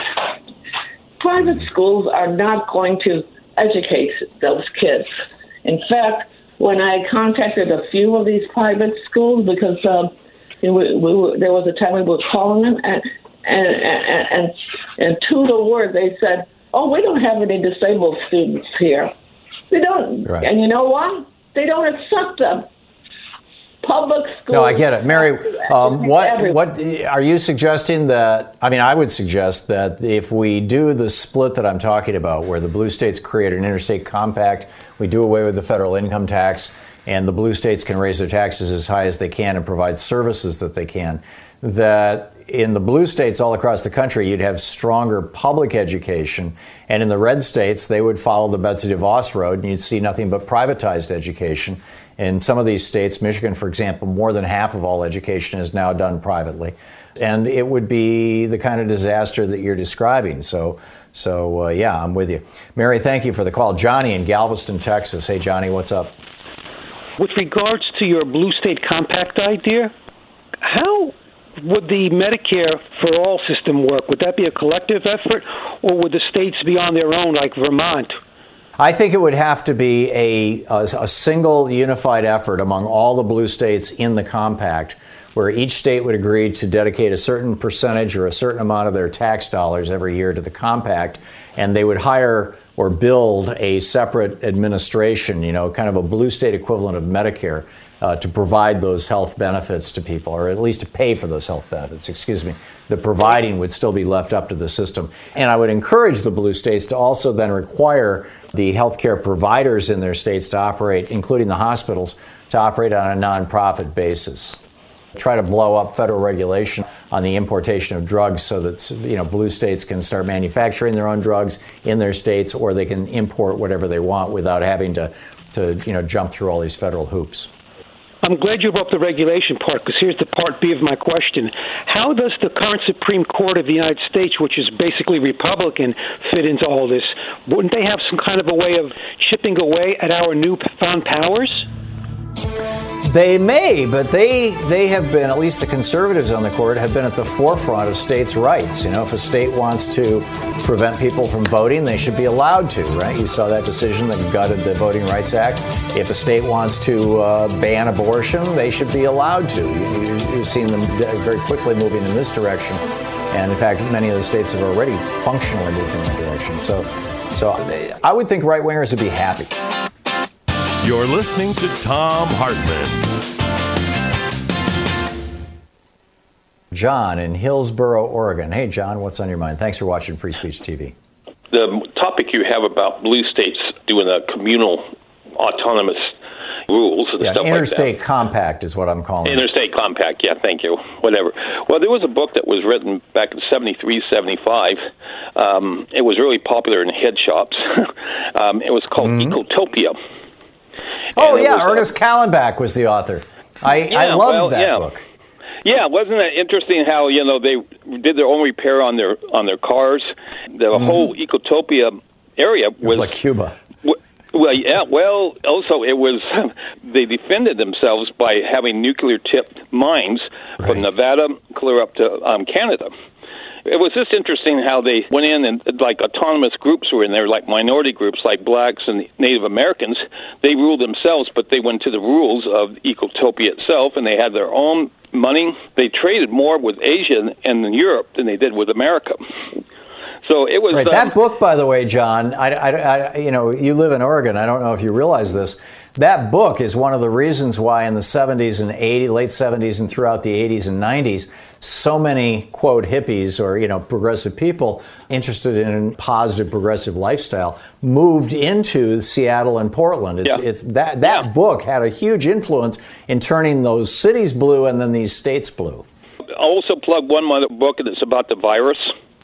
[SPEAKER 14] Private schools are not going to educate those kids. In fact, when I contacted a few of these private schools, because um, we, we were, there was a time we were calling them, and and and, and, and to the word they said, "Oh, we don't have any disabled students here. We don't." Right. And you know what? They don't accept them. Public schools.
[SPEAKER 1] No, I get it, Mary. Um, what what are you suggesting that? I mean, I would suggest that if we do the split that I'm talking about, where the blue states create an interstate compact, we do away with the federal income tax, and the blue states can raise their taxes as high as they can and provide services that they can. That in the blue states all across the country, you'd have stronger public education, and in the red states, they would follow the Betsy DeVos road, and you'd see nothing but privatized education. In some of these states, Michigan, for example, more than half of all education is now done privately. And it would be the kind of disaster that you're describing. So, so uh, yeah, I'm with you. Mary, thank you for the call. Johnny in Galveston, Texas. Hey, Johnny, what's up?
[SPEAKER 15] With regards to your blue state compact idea, how would the Medicare for All system work? Would that be a collective effort, or would the states be on their own, like Vermont?
[SPEAKER 1] I think it would have to be a, a, a single unified effort among all the blue states in the compact, where each state would agree to dedicate a certain percentage or a certain amount of their tax dollars every year to the compact, and they would hire or build a separate administration, you know, kind of a blue state equivalent of Medicare, uh, to provide those health benefits to people, or at least to pay for those health benefits, excuse me. The providing would still be left up to the system. And I would encourage the blue states to also then require the healthcare providers in their states to operate, including the hospitals, to operate on a nonprofit basis. Try to blow up federal regulation on the importation of drugs so that, you know, blue states can start manufacturing their own drugs in their states, or they can import whatever they want without having to, to you know, jump through all these federal hoops.
[SPEAKER 15] I'm glad you brought up the regulation part, because here's the part B of my question. How does the current Supreme Court of the United States, which is basically Republican, fit into all this? Wouldn't they have some kind of a way of chipping away at our newfound powers?
[SPEAKER 1] They may, but they they have been, at least the conservatives on the court, have been at the forefront of states' rights. You know, if a state wants to prevent people from voting, they should be allowed to, right? You saw that decision that gutted the Voting Rights Act. If a state wants to uh, ban abortion, they should be allowed to. You, you, you've seen them very quickly moving in this direction. And in fact, many of the states have already functionally moved in that direction. So, so I would think right-wingers would be happy.
[SPEAKER 3] You're listening to Thom Hartmann.
[SPEAKER 1] John in Hillsboro, Oregon. Hey, John, what's on your mind? Thanks for watching Free Speech T V.
[SPEAKER 16] The topic you have about blue states doing a communal autonomous rules and
[SPEAKER 1] yeah,
[SPEAKER 16] stuff
[SPEAKER 1] interstate
[SPEAKER 16] like that.
[SPEAKER 1] compact is what I'm calling
[SPEAKER 16] Interstate it. Compact, yeah, thank you. Whatever. Well, there was a book that was written back in seventy-three, seventy-five. Um, it was really popular in head shops. um, it was called mm-hmm. Ecotopia.
[SPEAKER 1] Oh, yeah, was, Ernest uh, Callenbach was the author. I,
[SPEAKER 16] yeah,
[SPEAKER 1] I loved
[SPEAKER 16] well,
[SPEAKER 1] that
[SPEAKER 16] yeah.
[SPEAKER 1] book.
[SPEAKER 16] Yeah, wasn't it interesting how, you know, they did their own repair on their on their cars? The mm-hmm. whole Ecotopia area was,
[SPEAKER 1] it was like Cuba.
[SPEAKER 16] W- well, yeah, well, also it was, they defended themselves by having nuclear-tipped mines right. from Nevada clear up to um, Canada. It was just interesting how they went in and, like, autonomous groups were in there, like minority groups like blacks and Native Americans. They ruled themselves, but they went to the rules of Ecotopia itself, and they had their own money. They traded more with Asia and Europe than they did with America. So it was
[SPEAKER 1] right.
[SPEAKER 16] Um,
[SPEAKER 1] that book, by the way, John. I, I, I, you know, you live in Oregon. I don't know if you realize this. That book is one of the reasons why in the seventies and eighties, late seventies, and throughout the eighties and nineties, so many quote hippies or you know progressive people interested in a positive progressive lifestyle moved into Seattle and Portland. It's, yeah. it's that that yeah. book had a huge influence in turning those cities blue and then these states blue.
[SPEAKER 16] I'll also plug one more book, and it's about the virus.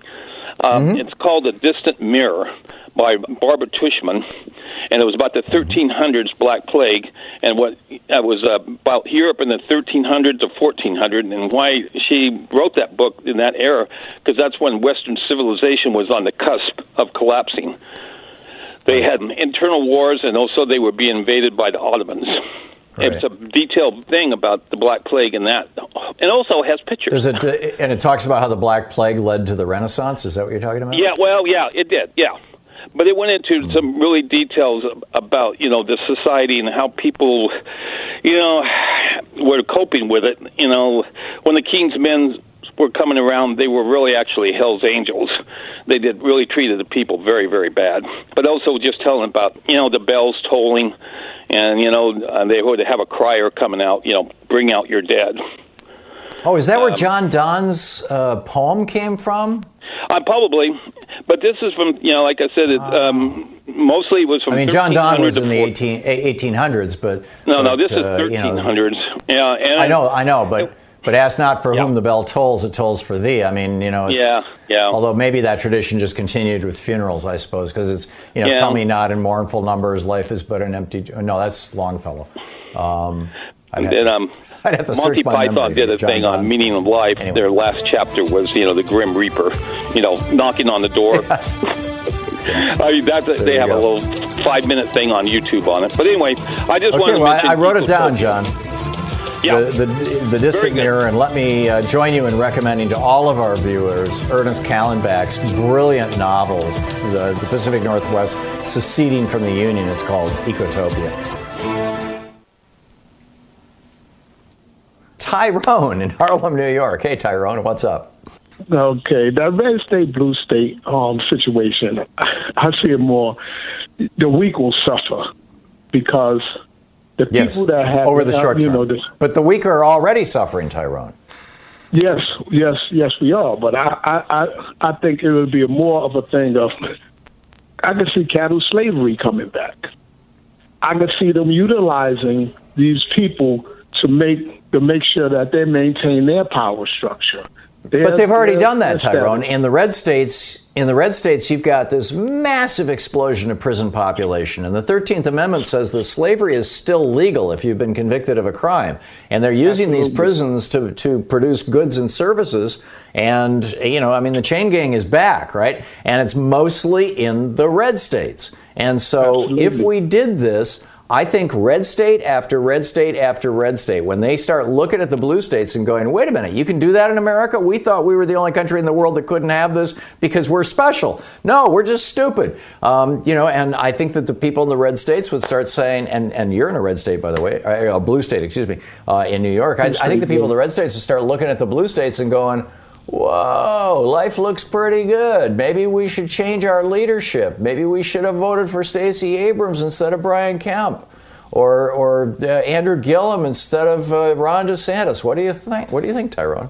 [SPEAKER 16] Um, mm-hmm. It's called The Distant Mirror by Barbara Tushman, and it was about the thirteen hundreds Black Plague, and what it was uh, about Europe in the thirteen hundreds to fourteen hundred, and why she wrote that book in that era, because that's when Western civilization was on the cusp of collapsing. They had internal wars, and also they were being invaded by the Ottomans. Right. It's a detailed thing about the Black Plague and that. And also has pictures.
[SPEAKER 1] Does it, and it talks about how the Black Plague led to the Renaissance? Is that what you're talking about?
[SPEAKER 16] Yeah, well, yeah, it did, yeah. But it went into mm. some really details about, you know, the society and how people, you know, were coping with it. You know, when the King's men were coming around, they were really actually Hell's Angels. They did really treated the people very, very bad. But also just telling about, you know, the bells tolling. And, you know, uh, they would have a crier coming out, you know, bring out your dead.
[SPEAKER 1] Oh, is that
[SPEAKER 16] um,
[SPEAKER 1] where John Donne's uh, poem came from?
[SPEAKER 16] Uh, probably. But this is from, you know, like I said, it, um, mostly it was from
[SPEAKER 1] I mean, John Donne was in the eighteen hundreds, but...
[SPEAKER 16] No,
[SPEAKER 1] but,
[SPEAKER 16] no, this is
[SPEAKER 1] uh,
[SPEAKER 16] thirteen hundreds.
[SPEAKER 1] You know,
[SPEAKER 16] yeah, and
[SPEAKER 1] I know, I know, but... But ask not for
[SPEAKER 16] yeah.
[SPEAKER 1] whom the bell tolls, it tolls for thee. I mean, you know, it's,
[SPEAKER 16] yeah, yeah.
[SPEAKER 1] although maybe that tradition just continued with funerals, I suppose, because it's, you know,
[SPEAKER 16] yeah.
[SPEAKER 1] tell me not in mournful numbers, life is but an empty... No, that's Longfellow. Um,
[SPEAKER 16] and then um,
[SPEAKER 1] I'd have to
[SPEAKER 16] Monty Python did a thing on meaning of life. Anyway. Their last chapter was, you know, the Grim Reaper, you know, knocking on the door. Yes. I mean, that's, they have go. a little five-minute thing on YouTube on it. But anyway, I just
[SPEAKER 1] okay,
[SPEAKER 16] wanted to
[SPEAKER 1] well,
[SPEAKER 16] mention...
[SPEAKER 1] I, I wrote it down, John.
[SPEAKER 16] Yeah.
[SPEAKER 1] The, the, the Distant Mirror, and let me uh, join you in recommending to all of our viewers Ernest Callenbach's brilliant novel, the, the Pacific Northwest Seceding from the Union. It's called Ecotopia. Tyrone in Harlem, New York. Hey, Tyrone, what's up?
[SPEAKER 17] Okay, that red state, blue state um, situation, I see it more, the weak will suffer because The
[SPEAKER 1] yes.
[SPEAKER 17] people that have
[SPEAKER 1] over the short
[SPEAKER 17] you
[SPEAKER 1] term.
[SPEAKER 17] know, this,
[SPEAKER 1] but the weak are already suffering, Tyrone.
[SPEAKER 17] Yes, yes, yes, we are. But I, I, I, I think it would be more of a thing of, I can see cattle slavery coming back. I can see them utilizing these people to make to make sure that they maintain their power structure. They're,
[SPEAKER 1] but they've already done that,
[SPEAKER 17] they're
[SPEAKER 1] Tyrone. In the red states, in the red states, you've got this massive explosion of prison population, and the thirteenth Amendment says that slavery is still legal if you've been convicted of a crime, and they're using Absolutely. these prisons to to produce goods and services. And you know, I mean, the chain gang is back, right? And it's mostly in the red states. And so, Absolutely. if we did this, I think red state after red state after red state, when they start looking at the blue states and going, wait a minute, you can do that in America? We thought we were the only country in the world that couldn't have this because we're special. No, we're just stupid. Um, you know, and I think that the people in the red states would start saying, and, and you're in a red state, by the way, a blue state, excuse me, uh, in New York. I, I think the people in the red states would start looking at the blue states and going, whoa, life looks pretty good. Maybe we should change our leadership. Maybe we should have voted for Stacey Abrams instead of Brian Kemp, or or uh, Andrew Gillum instead of uh, Ron DeSantis. What do you think? What do you think, Tyrone?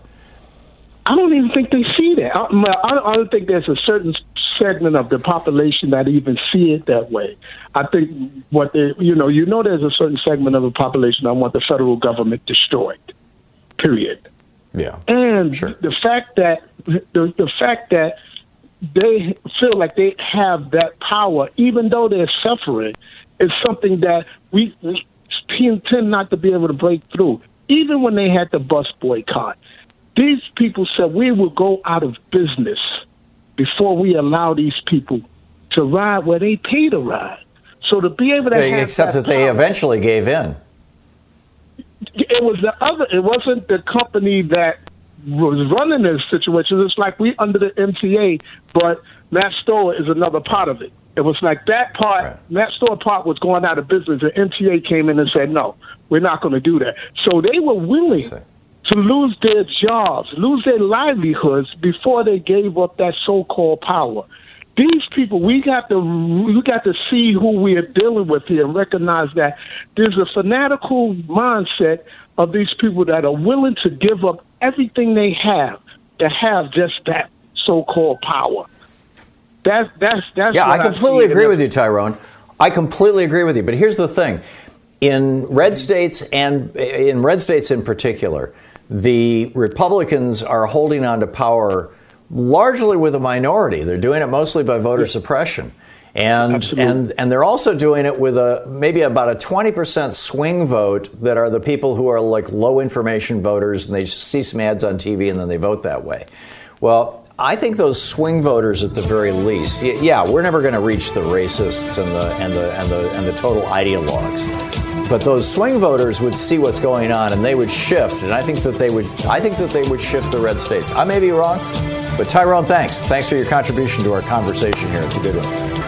[SPEAKER 17] I don't even think they see that. I, I don't think there's a certain segment of the population that even see it that way. I think what they, you know, you know, there's a certain segment of the population that want the federal government destroyed. Period.
[SPEAKER 1] Yeah.
[SPEAKER 17] And
[SPEAKER 1] sure.
[SPEAKER 17] the fact that the, the fact that they feel like they have that power, even though they're suffering, is something that we, we tend not to be able to break through. Even when they had the bus boycott, these people said we will go out of business before we allow these people to ride where they pay to ride. So to be able to
[SPEAKER 1] they,
[SPEAKER 17] have
[SPEAKER 1] except that,
[SPEAKER 17] that
[SPEAKER 1] they
[SPEAKER 17] power,
[SPEAKER 1] eventually gave in.
[SPEAKER 17] It was the other. It wasn't the company that was running this situation. It's like we under the M T A, but Matt Stoller is another part of it. It was like that part. Right. Matt Stoller part was going out of business, and M T A came in and said, "No, we're not going to do that." So they were willing to lose their jobs, lose their livelihoods before they gave up that so-called power. These people, we got to we got to see who we are dealing with here and recognize that there's a fanatical mindset of these people that are willing to give up everything they have to have just that so-called power. That's that's that's.
[SPEAKER 1] Yeah, I completely
[SPEAKER 17] I
[SPEAKER 1] agree with you, Tyrone. I completely agree with you. But here's the thing: in red states, and in red states in particular, the Republicans are holding on to power largely with a minority. They're doing it mostly by voter suppression. And Absolutely. and and they're also doing it with a maybe about a twenty percent swing vote that are the people who are like low information voters, and they see some ads on T V and then they vote that way. Well, I think those swing voters at the very least, yeah, we're never going to reach the racists and the and the and the and the total ideologues. But those swing voters would see what's going on and they would shift, and I think that they would I think that they would shift the red states. I may be wrong. But Tyrone, thanks. Thanks for your contribution to our conversation here. It's a good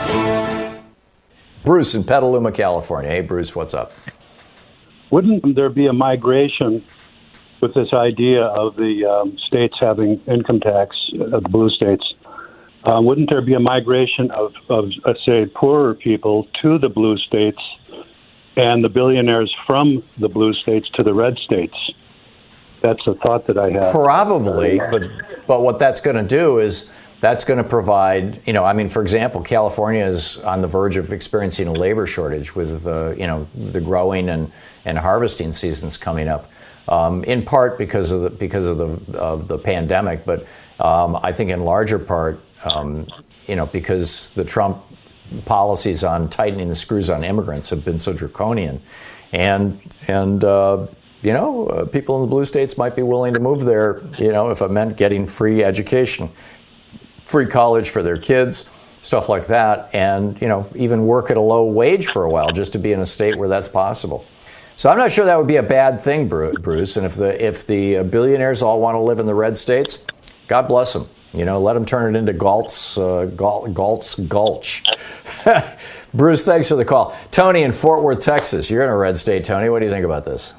[SPEAKER 1] one. Bruce in Petaluma, California. Hey, Bruce, what's up?
[SPEAKER 18] Wouldn't there be a migration with this idea of the um, states having income tax, uh, the blue states? Uh, wouldn't there be a migration of, of, let's say, poorer people to the blue states and the billionaires from the blue states to the red states? That's a thought that I have.
[SPEAKER 1] Probably, but but what that's going to do is that's going to provide, you know, I mean, for example, California is on the verge of experiencing a labor shortage with, uh, you know, the growing and, and harvesting seasons coming up, um, in part because of the, because of the of the pandemic, but um, I think in larger part, um, you know, because the Trump policies on tightening the screws on immigrants have been so draconian, and and. Uh, You know, uh, people in the blue states might be willing to move there, you know, if it meant getting free education, free college for their kids, stuff like that, and, you know, even work at a low wage for a while just to be in a state where that's possible. So I'm not sure that would be a bad thing, Bruce. And if the if the billionaires all want to live in the red states, God bless them. You know, let them turn it into Galt's, uh, Galt, Galt's Gulch. Bruce, thanks for the call. Tony in Fort Worth, Texas. You're in a red state, Tony. What do you think about this?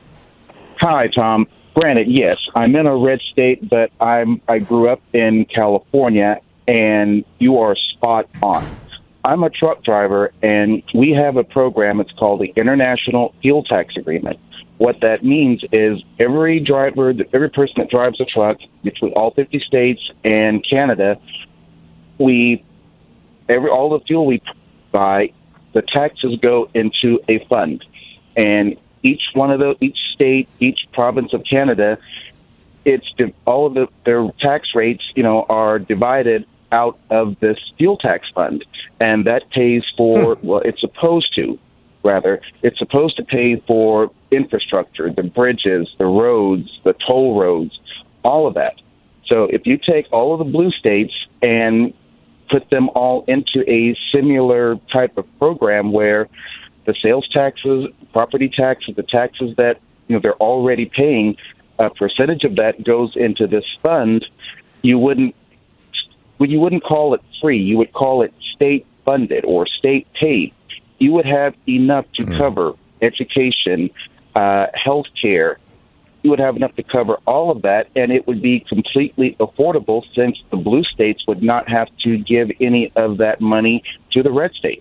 [SPEAKER 19] Hi, Tom. Granted, yes, I'm in a red state, but I'm I grew up in California, and you are spot on. I'm a truck driver, and we have a program. It's called the International Fuel Tax Agreement. What that means is every driver, every person that drives a truck between all fifty states and Canada, we every all the fuel we buy, the taxes go into a fund, and each one of the each state, each province of Canada, it's all of the their tax rates, you know, are divided out of this fuel tax fund, and that pays for hmm. well, it's supposed to. Rather, it's supposed to pay for infrastructure, the bridges, the roads, the toll roads, all of that. So if you take all of the blue states and put them all into a similar type of program where the sales taxes, property taxes, the taxes that you know they're already paying, a percentage of that goes into this fund, you wouldn't well, you wouldn't call it free. You would call it state funded or state paid. You would have enough to mm. cover education, uh, health care. You would have enough to cover all of that, and it would be completely affordable since the blue states would not have to give any of that money to the red states.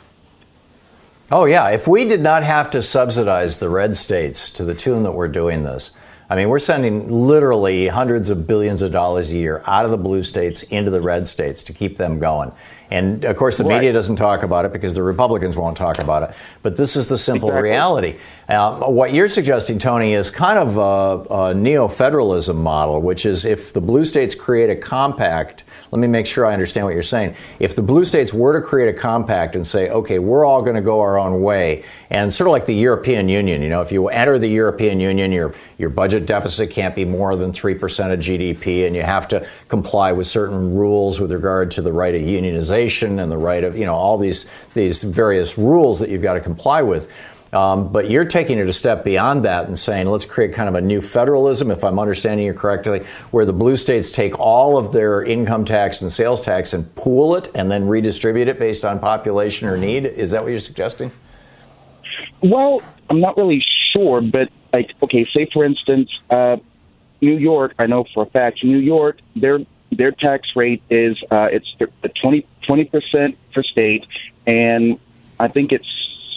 [SPEAKER 1] Oh, yeah. If we did not have to subsidize the red states to the tune that we're doing this, I mean, we're sending literally hundreds of billions of dollars a year out of the blue states into the red states to keep them going. And, of course, the right. media doesn't talk about it because the Republicans won't talk about it. But this is the simple exactly. reality. Um, what you're suggesting, Tony, is kind of a, a neo-federalism model, which is if the blue states create a compact, let me make sure I understand what you're saying. If the blue states were to create a compact and say, okay, we're all going to go our own way, and sort of like the European Union, you know, if you enter the European Union, your your budget deficit can't be more than three percent of G D P, and you have to comply with certain rules with regard to the right of unionization and the right of, you know, all these these various rules that you've got to comply with. Um, but you're taking it a step beyond that and saying, let's create kind of a new federalism, if I'm understanding you correctly, where the blue states take all of their income tax and sales tax and pool it and then redistribute it based on population or need. Is that what you're suggesting?
[SPEAKER 19] Well, I'm not really sure, but like, okay, say for instance, uh, New York, I know for a fact, New York, their their tax rate is uh, it's twenty percent for state, and I think it's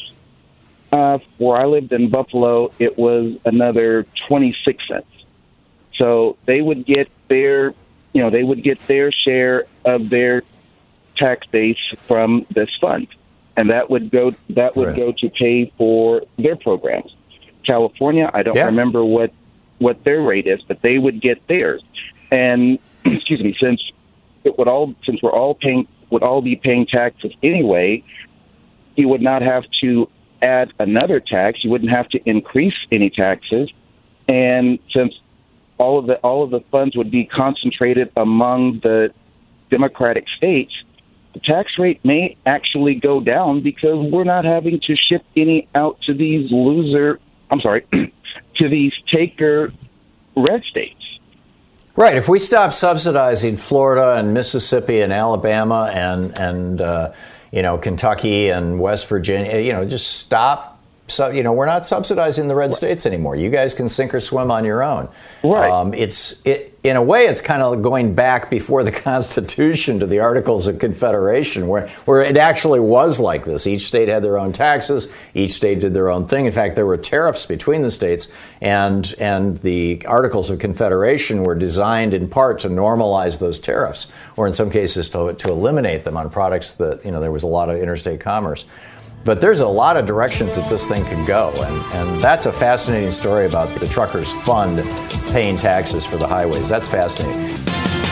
[SPEAKER 19] Uh, where I lived in Buffalo, it was another twenty-six cents. So they would get their, you know, they would get their share of their tax base from this fund, and that would go that would right. go to pay for their programs. California, I don't yeah. remember what what their rate is, but they would get theirs. And excuse me, since it would all since we're all paying would all be paying taxes anyway, you would not have to add another tax. You wouldn't have to increase any taxes, and since all of the all of the funds would be concentrated among the Democratic states, the tax rate may actually go down because we're not having to ship any out to these loser. I'm sorry, to these taker red states.
[SPEAKER 1] Right. If we stop subsidizing Florida and Mississippi and Alabama and and uh, you know, Kentucky and West Virginia, you know, just stop. So, you know, we're not subsidizing the red states anymore. You guys can sink or swim on your own.
[SPEAKER 19] Right.
[SPEAKER 1] Um, it's it, in a way, it's kind of going back before the Constitution to the Articles of Confederation, where where it actually was like this. Each state had their own taxes. Each state did their own thing. In fact, there were tariffs between the states, and and the Articles of Confederation were designed in part to normalize those tariffs, or in some cases to to eliminate them on products that, you know, there was a lot of interstate commerce. But there's a lot of directions that this thing could go, and, and that's a fascinating story about the truckers' fund paying taxes for the highways. That's fascinating.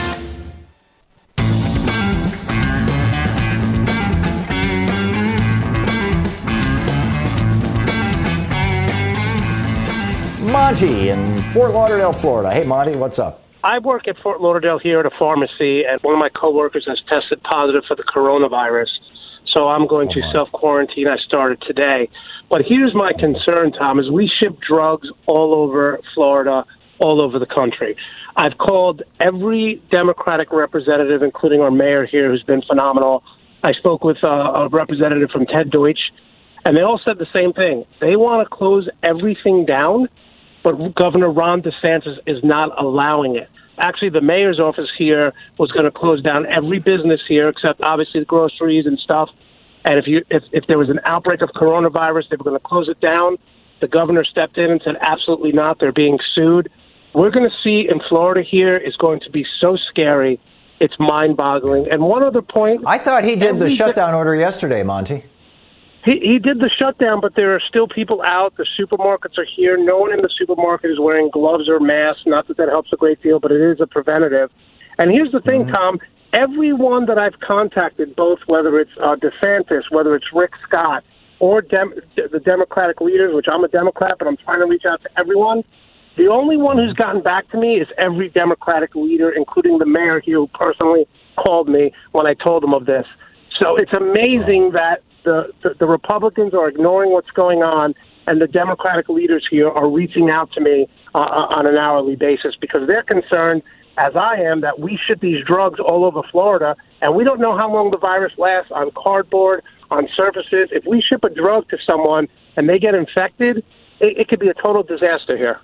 [SPEAKER 1] Monty in Fort Lauderdale, Florida. Hey, Monty, what's up?
[SPEAKER 20] I work at Fort Lauderdale here at a pharmacy, and one of my coworkers has tested positive for the coronavirus. So I'm going to self-quarantine. I started today. But here's my concern, Tom, is we ship drugs all over Florida, all over the country. I've called every Democratic representative, including our mayor here, who's been phenomenal. I spoke with uh, a representative from Ted Deutsch, and they all said the same thing. They want to close everything down, but Governor Ron DeSantis is not allowing it. Actually, the mayor's office here was going to close down every business here except obviously the groceries and stuff. And if you if, if there was an outbreak of coronavirus, they were going to close it down. The governor stepped in and said, absolutely not. They're being sued. We're going to see in Florida here is going to be so scary. It's mind-boggling. And one other point.
[SPEAKER 1] I thought he did the shutdown order yesterday, Monty.
[SPEAKER 20] He, he did the shutdown, but there are still people out. The supermarkets are here. No one in the supermarket is wearing gloves or masks. Not that that helps a great deal, but it is a preventative. And here's the thing, mm-hmm. Tom. Everyone that I've contacted, both whether it's uh, DeSantis, whether it's Rick Scott, or Dem- the Democratic leaders, which I'm a Democrat, but I'm trying to reach out to everyone, the only one who's gotten back to me is every Democratic leader, including the mayor here, who personally called me when I told him of this. So it's amazing that the, the, the Republicans are ignoring what's going on, and the Democratic leaders here are reaching out to me uh, on an hourly basis because they're concerned, as I am, that we ship these drugs all over Florida, and we don't know how long the virus lasts on cardboard, on surfaces. If we ship a drug to someone and they get infected, it, it could be a total disaster here.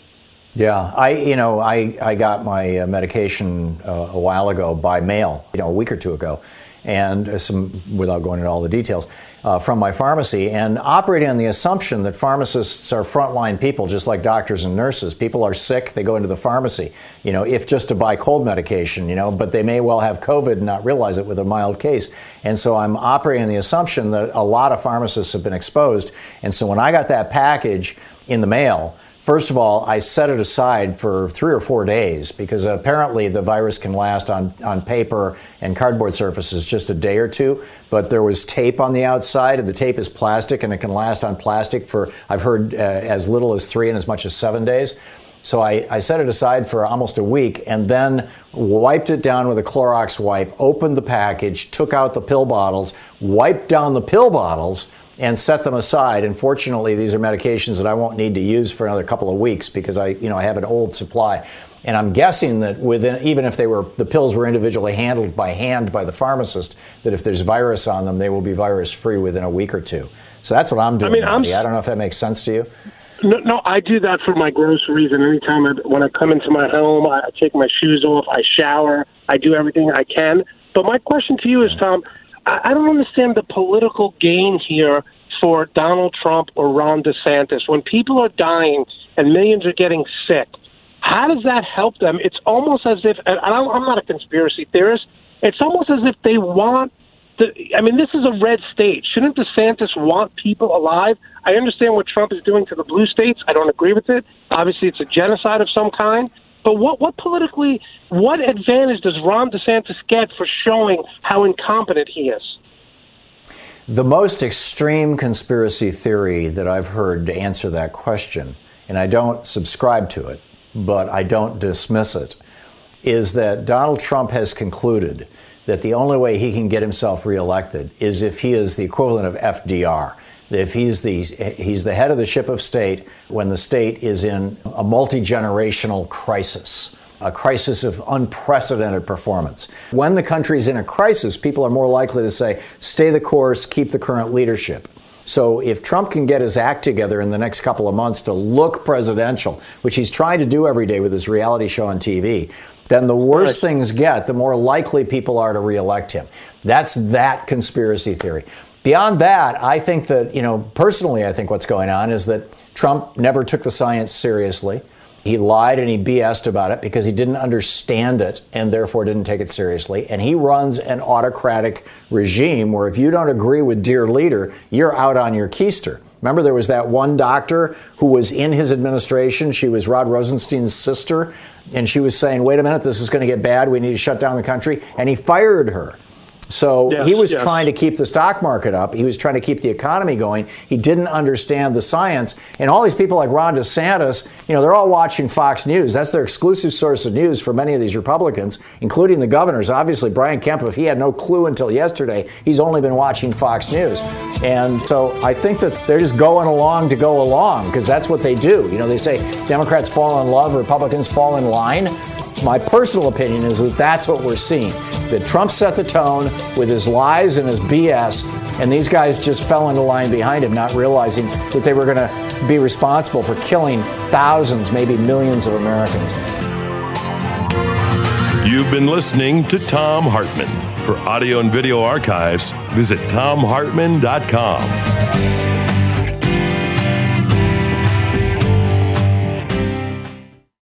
[SPEAKER 1] Yeah, I you know I, I got my uh, medication uh, a while ago by mail, you know, a week or two ago, and uh, some without going into all the details uh, from my pharmacy, and operating on the assumption that pharmacists are frontline people, just like doctors and nurses. People are sick, they go into the pharmacy, you know, if just to buy cold medication, you know, but they may well have COVID and not realize it with a mild case. And so I'm operating on the assumption that a lot of pharmacists have been exposed. And so when I got that package in the mail, first of all, I set it aside for three or four days because apparently the virus can last on, on paper and cardboard surfaces just a day or two. But there was tape on the outside, and the tape is plastic, and it can last on plastic for, I've heard, uh, as little as three and as much as seven days. So I, I set it aside for almost a week and then wiped it down with a Clorox wipe, opened the package, took out the pill bottles, wiped down the pill bottles, and set them aside. And fortunately, these are medications that I won't need to use for another couple of weeks because I, you know, I have an old supply. And I'm guessing that within, even if they were, the pills were individually handled by hand by the pharmacist, that if there's virus on them, they will be virus free within a week or two. So that's what I'm doing. I mean, I'm, I don't know if that makes sense to you.
[SPEAKER 20] No, no, I do that for my groceries. And anytime I, when I come into my home, I take my shoes off, I shower, I do everything I can. But my question to you is, Tom, I don't understand the political gain here for Donald Trump or Ron DeSantis. When people are dying and millions are getting sick, how does that help them? It's almost as if, and I'm not a conspiracy theorist, it's almost as if they want, the, I mean, this is a red state. Shouldn't DeSantis want people alive? I understand what Trump is doing to the blue states. I don't agree with it. Obviously, it's a genocide of some kind. But what, what politically, what advantage does Ron DeSantis get for showing how incompetent he is?
[SPEAKER 1] The most extreme conspiracy theory that I've heard to answer that question, and I don't subscribe to it, but I don't dismiss it, is that Donald Trump has concluded that the only way he can get himself reelected is if he is the equivalent of F D R. If he's the he's the head of the ship of state when the state is in a multi-generational crisis, a crisis of unprecedented performance. When the country's in a crisis, people are more likely to say, stay the course, keep the current leadership. So if Trump can get his act together in the next couple of months to look presidential, which he's trying to do every day with his reality show on T V, then the worse right. things get, the more likely people are to reelect him. That's that conspiracy theory. Beyond that, I think that, you know, personally, I think what's going on is that Trump never took the science seriously. He lied and he B S'd about it because he didn't understand it and therefore didn't take it seriously. And he runs an autocratic regime where if you don't agree with dear leader, you're out on your keister. Remember, there was that one doctor who was in his administration. She was Rod Rosenstein's sister. And she was saying, wait a minute, this is going to get bad. We need to shut down the country. And he fired her. So yes, he was yes. trying to keep the stock market up. He was trying to keep the economy going. He didn't understand the science. And all these people like Ron DeSantis, you know, they're all watching Fox News. That's their exclusive source of news for many of these Republicans, including the governors. Obviously, Brian Kemp, if he had no clue until yesterday, he's only been watching Fox News. And so I think that they're just going along to go along because that's what they do. You know, they say Democrats fall in love, Republicans fall in line. My personal opinion is that that's what we're seeing, that Trump set the tone with his lies and his B S, and these guys just fell into line behind him, not realizing that they were going to be responsible for killing thousands, maybe millions of Americans.
[SPEAKER 3] You've been listening to Thom Hartmann. For audio and video archives, visit thom hartmann dot com.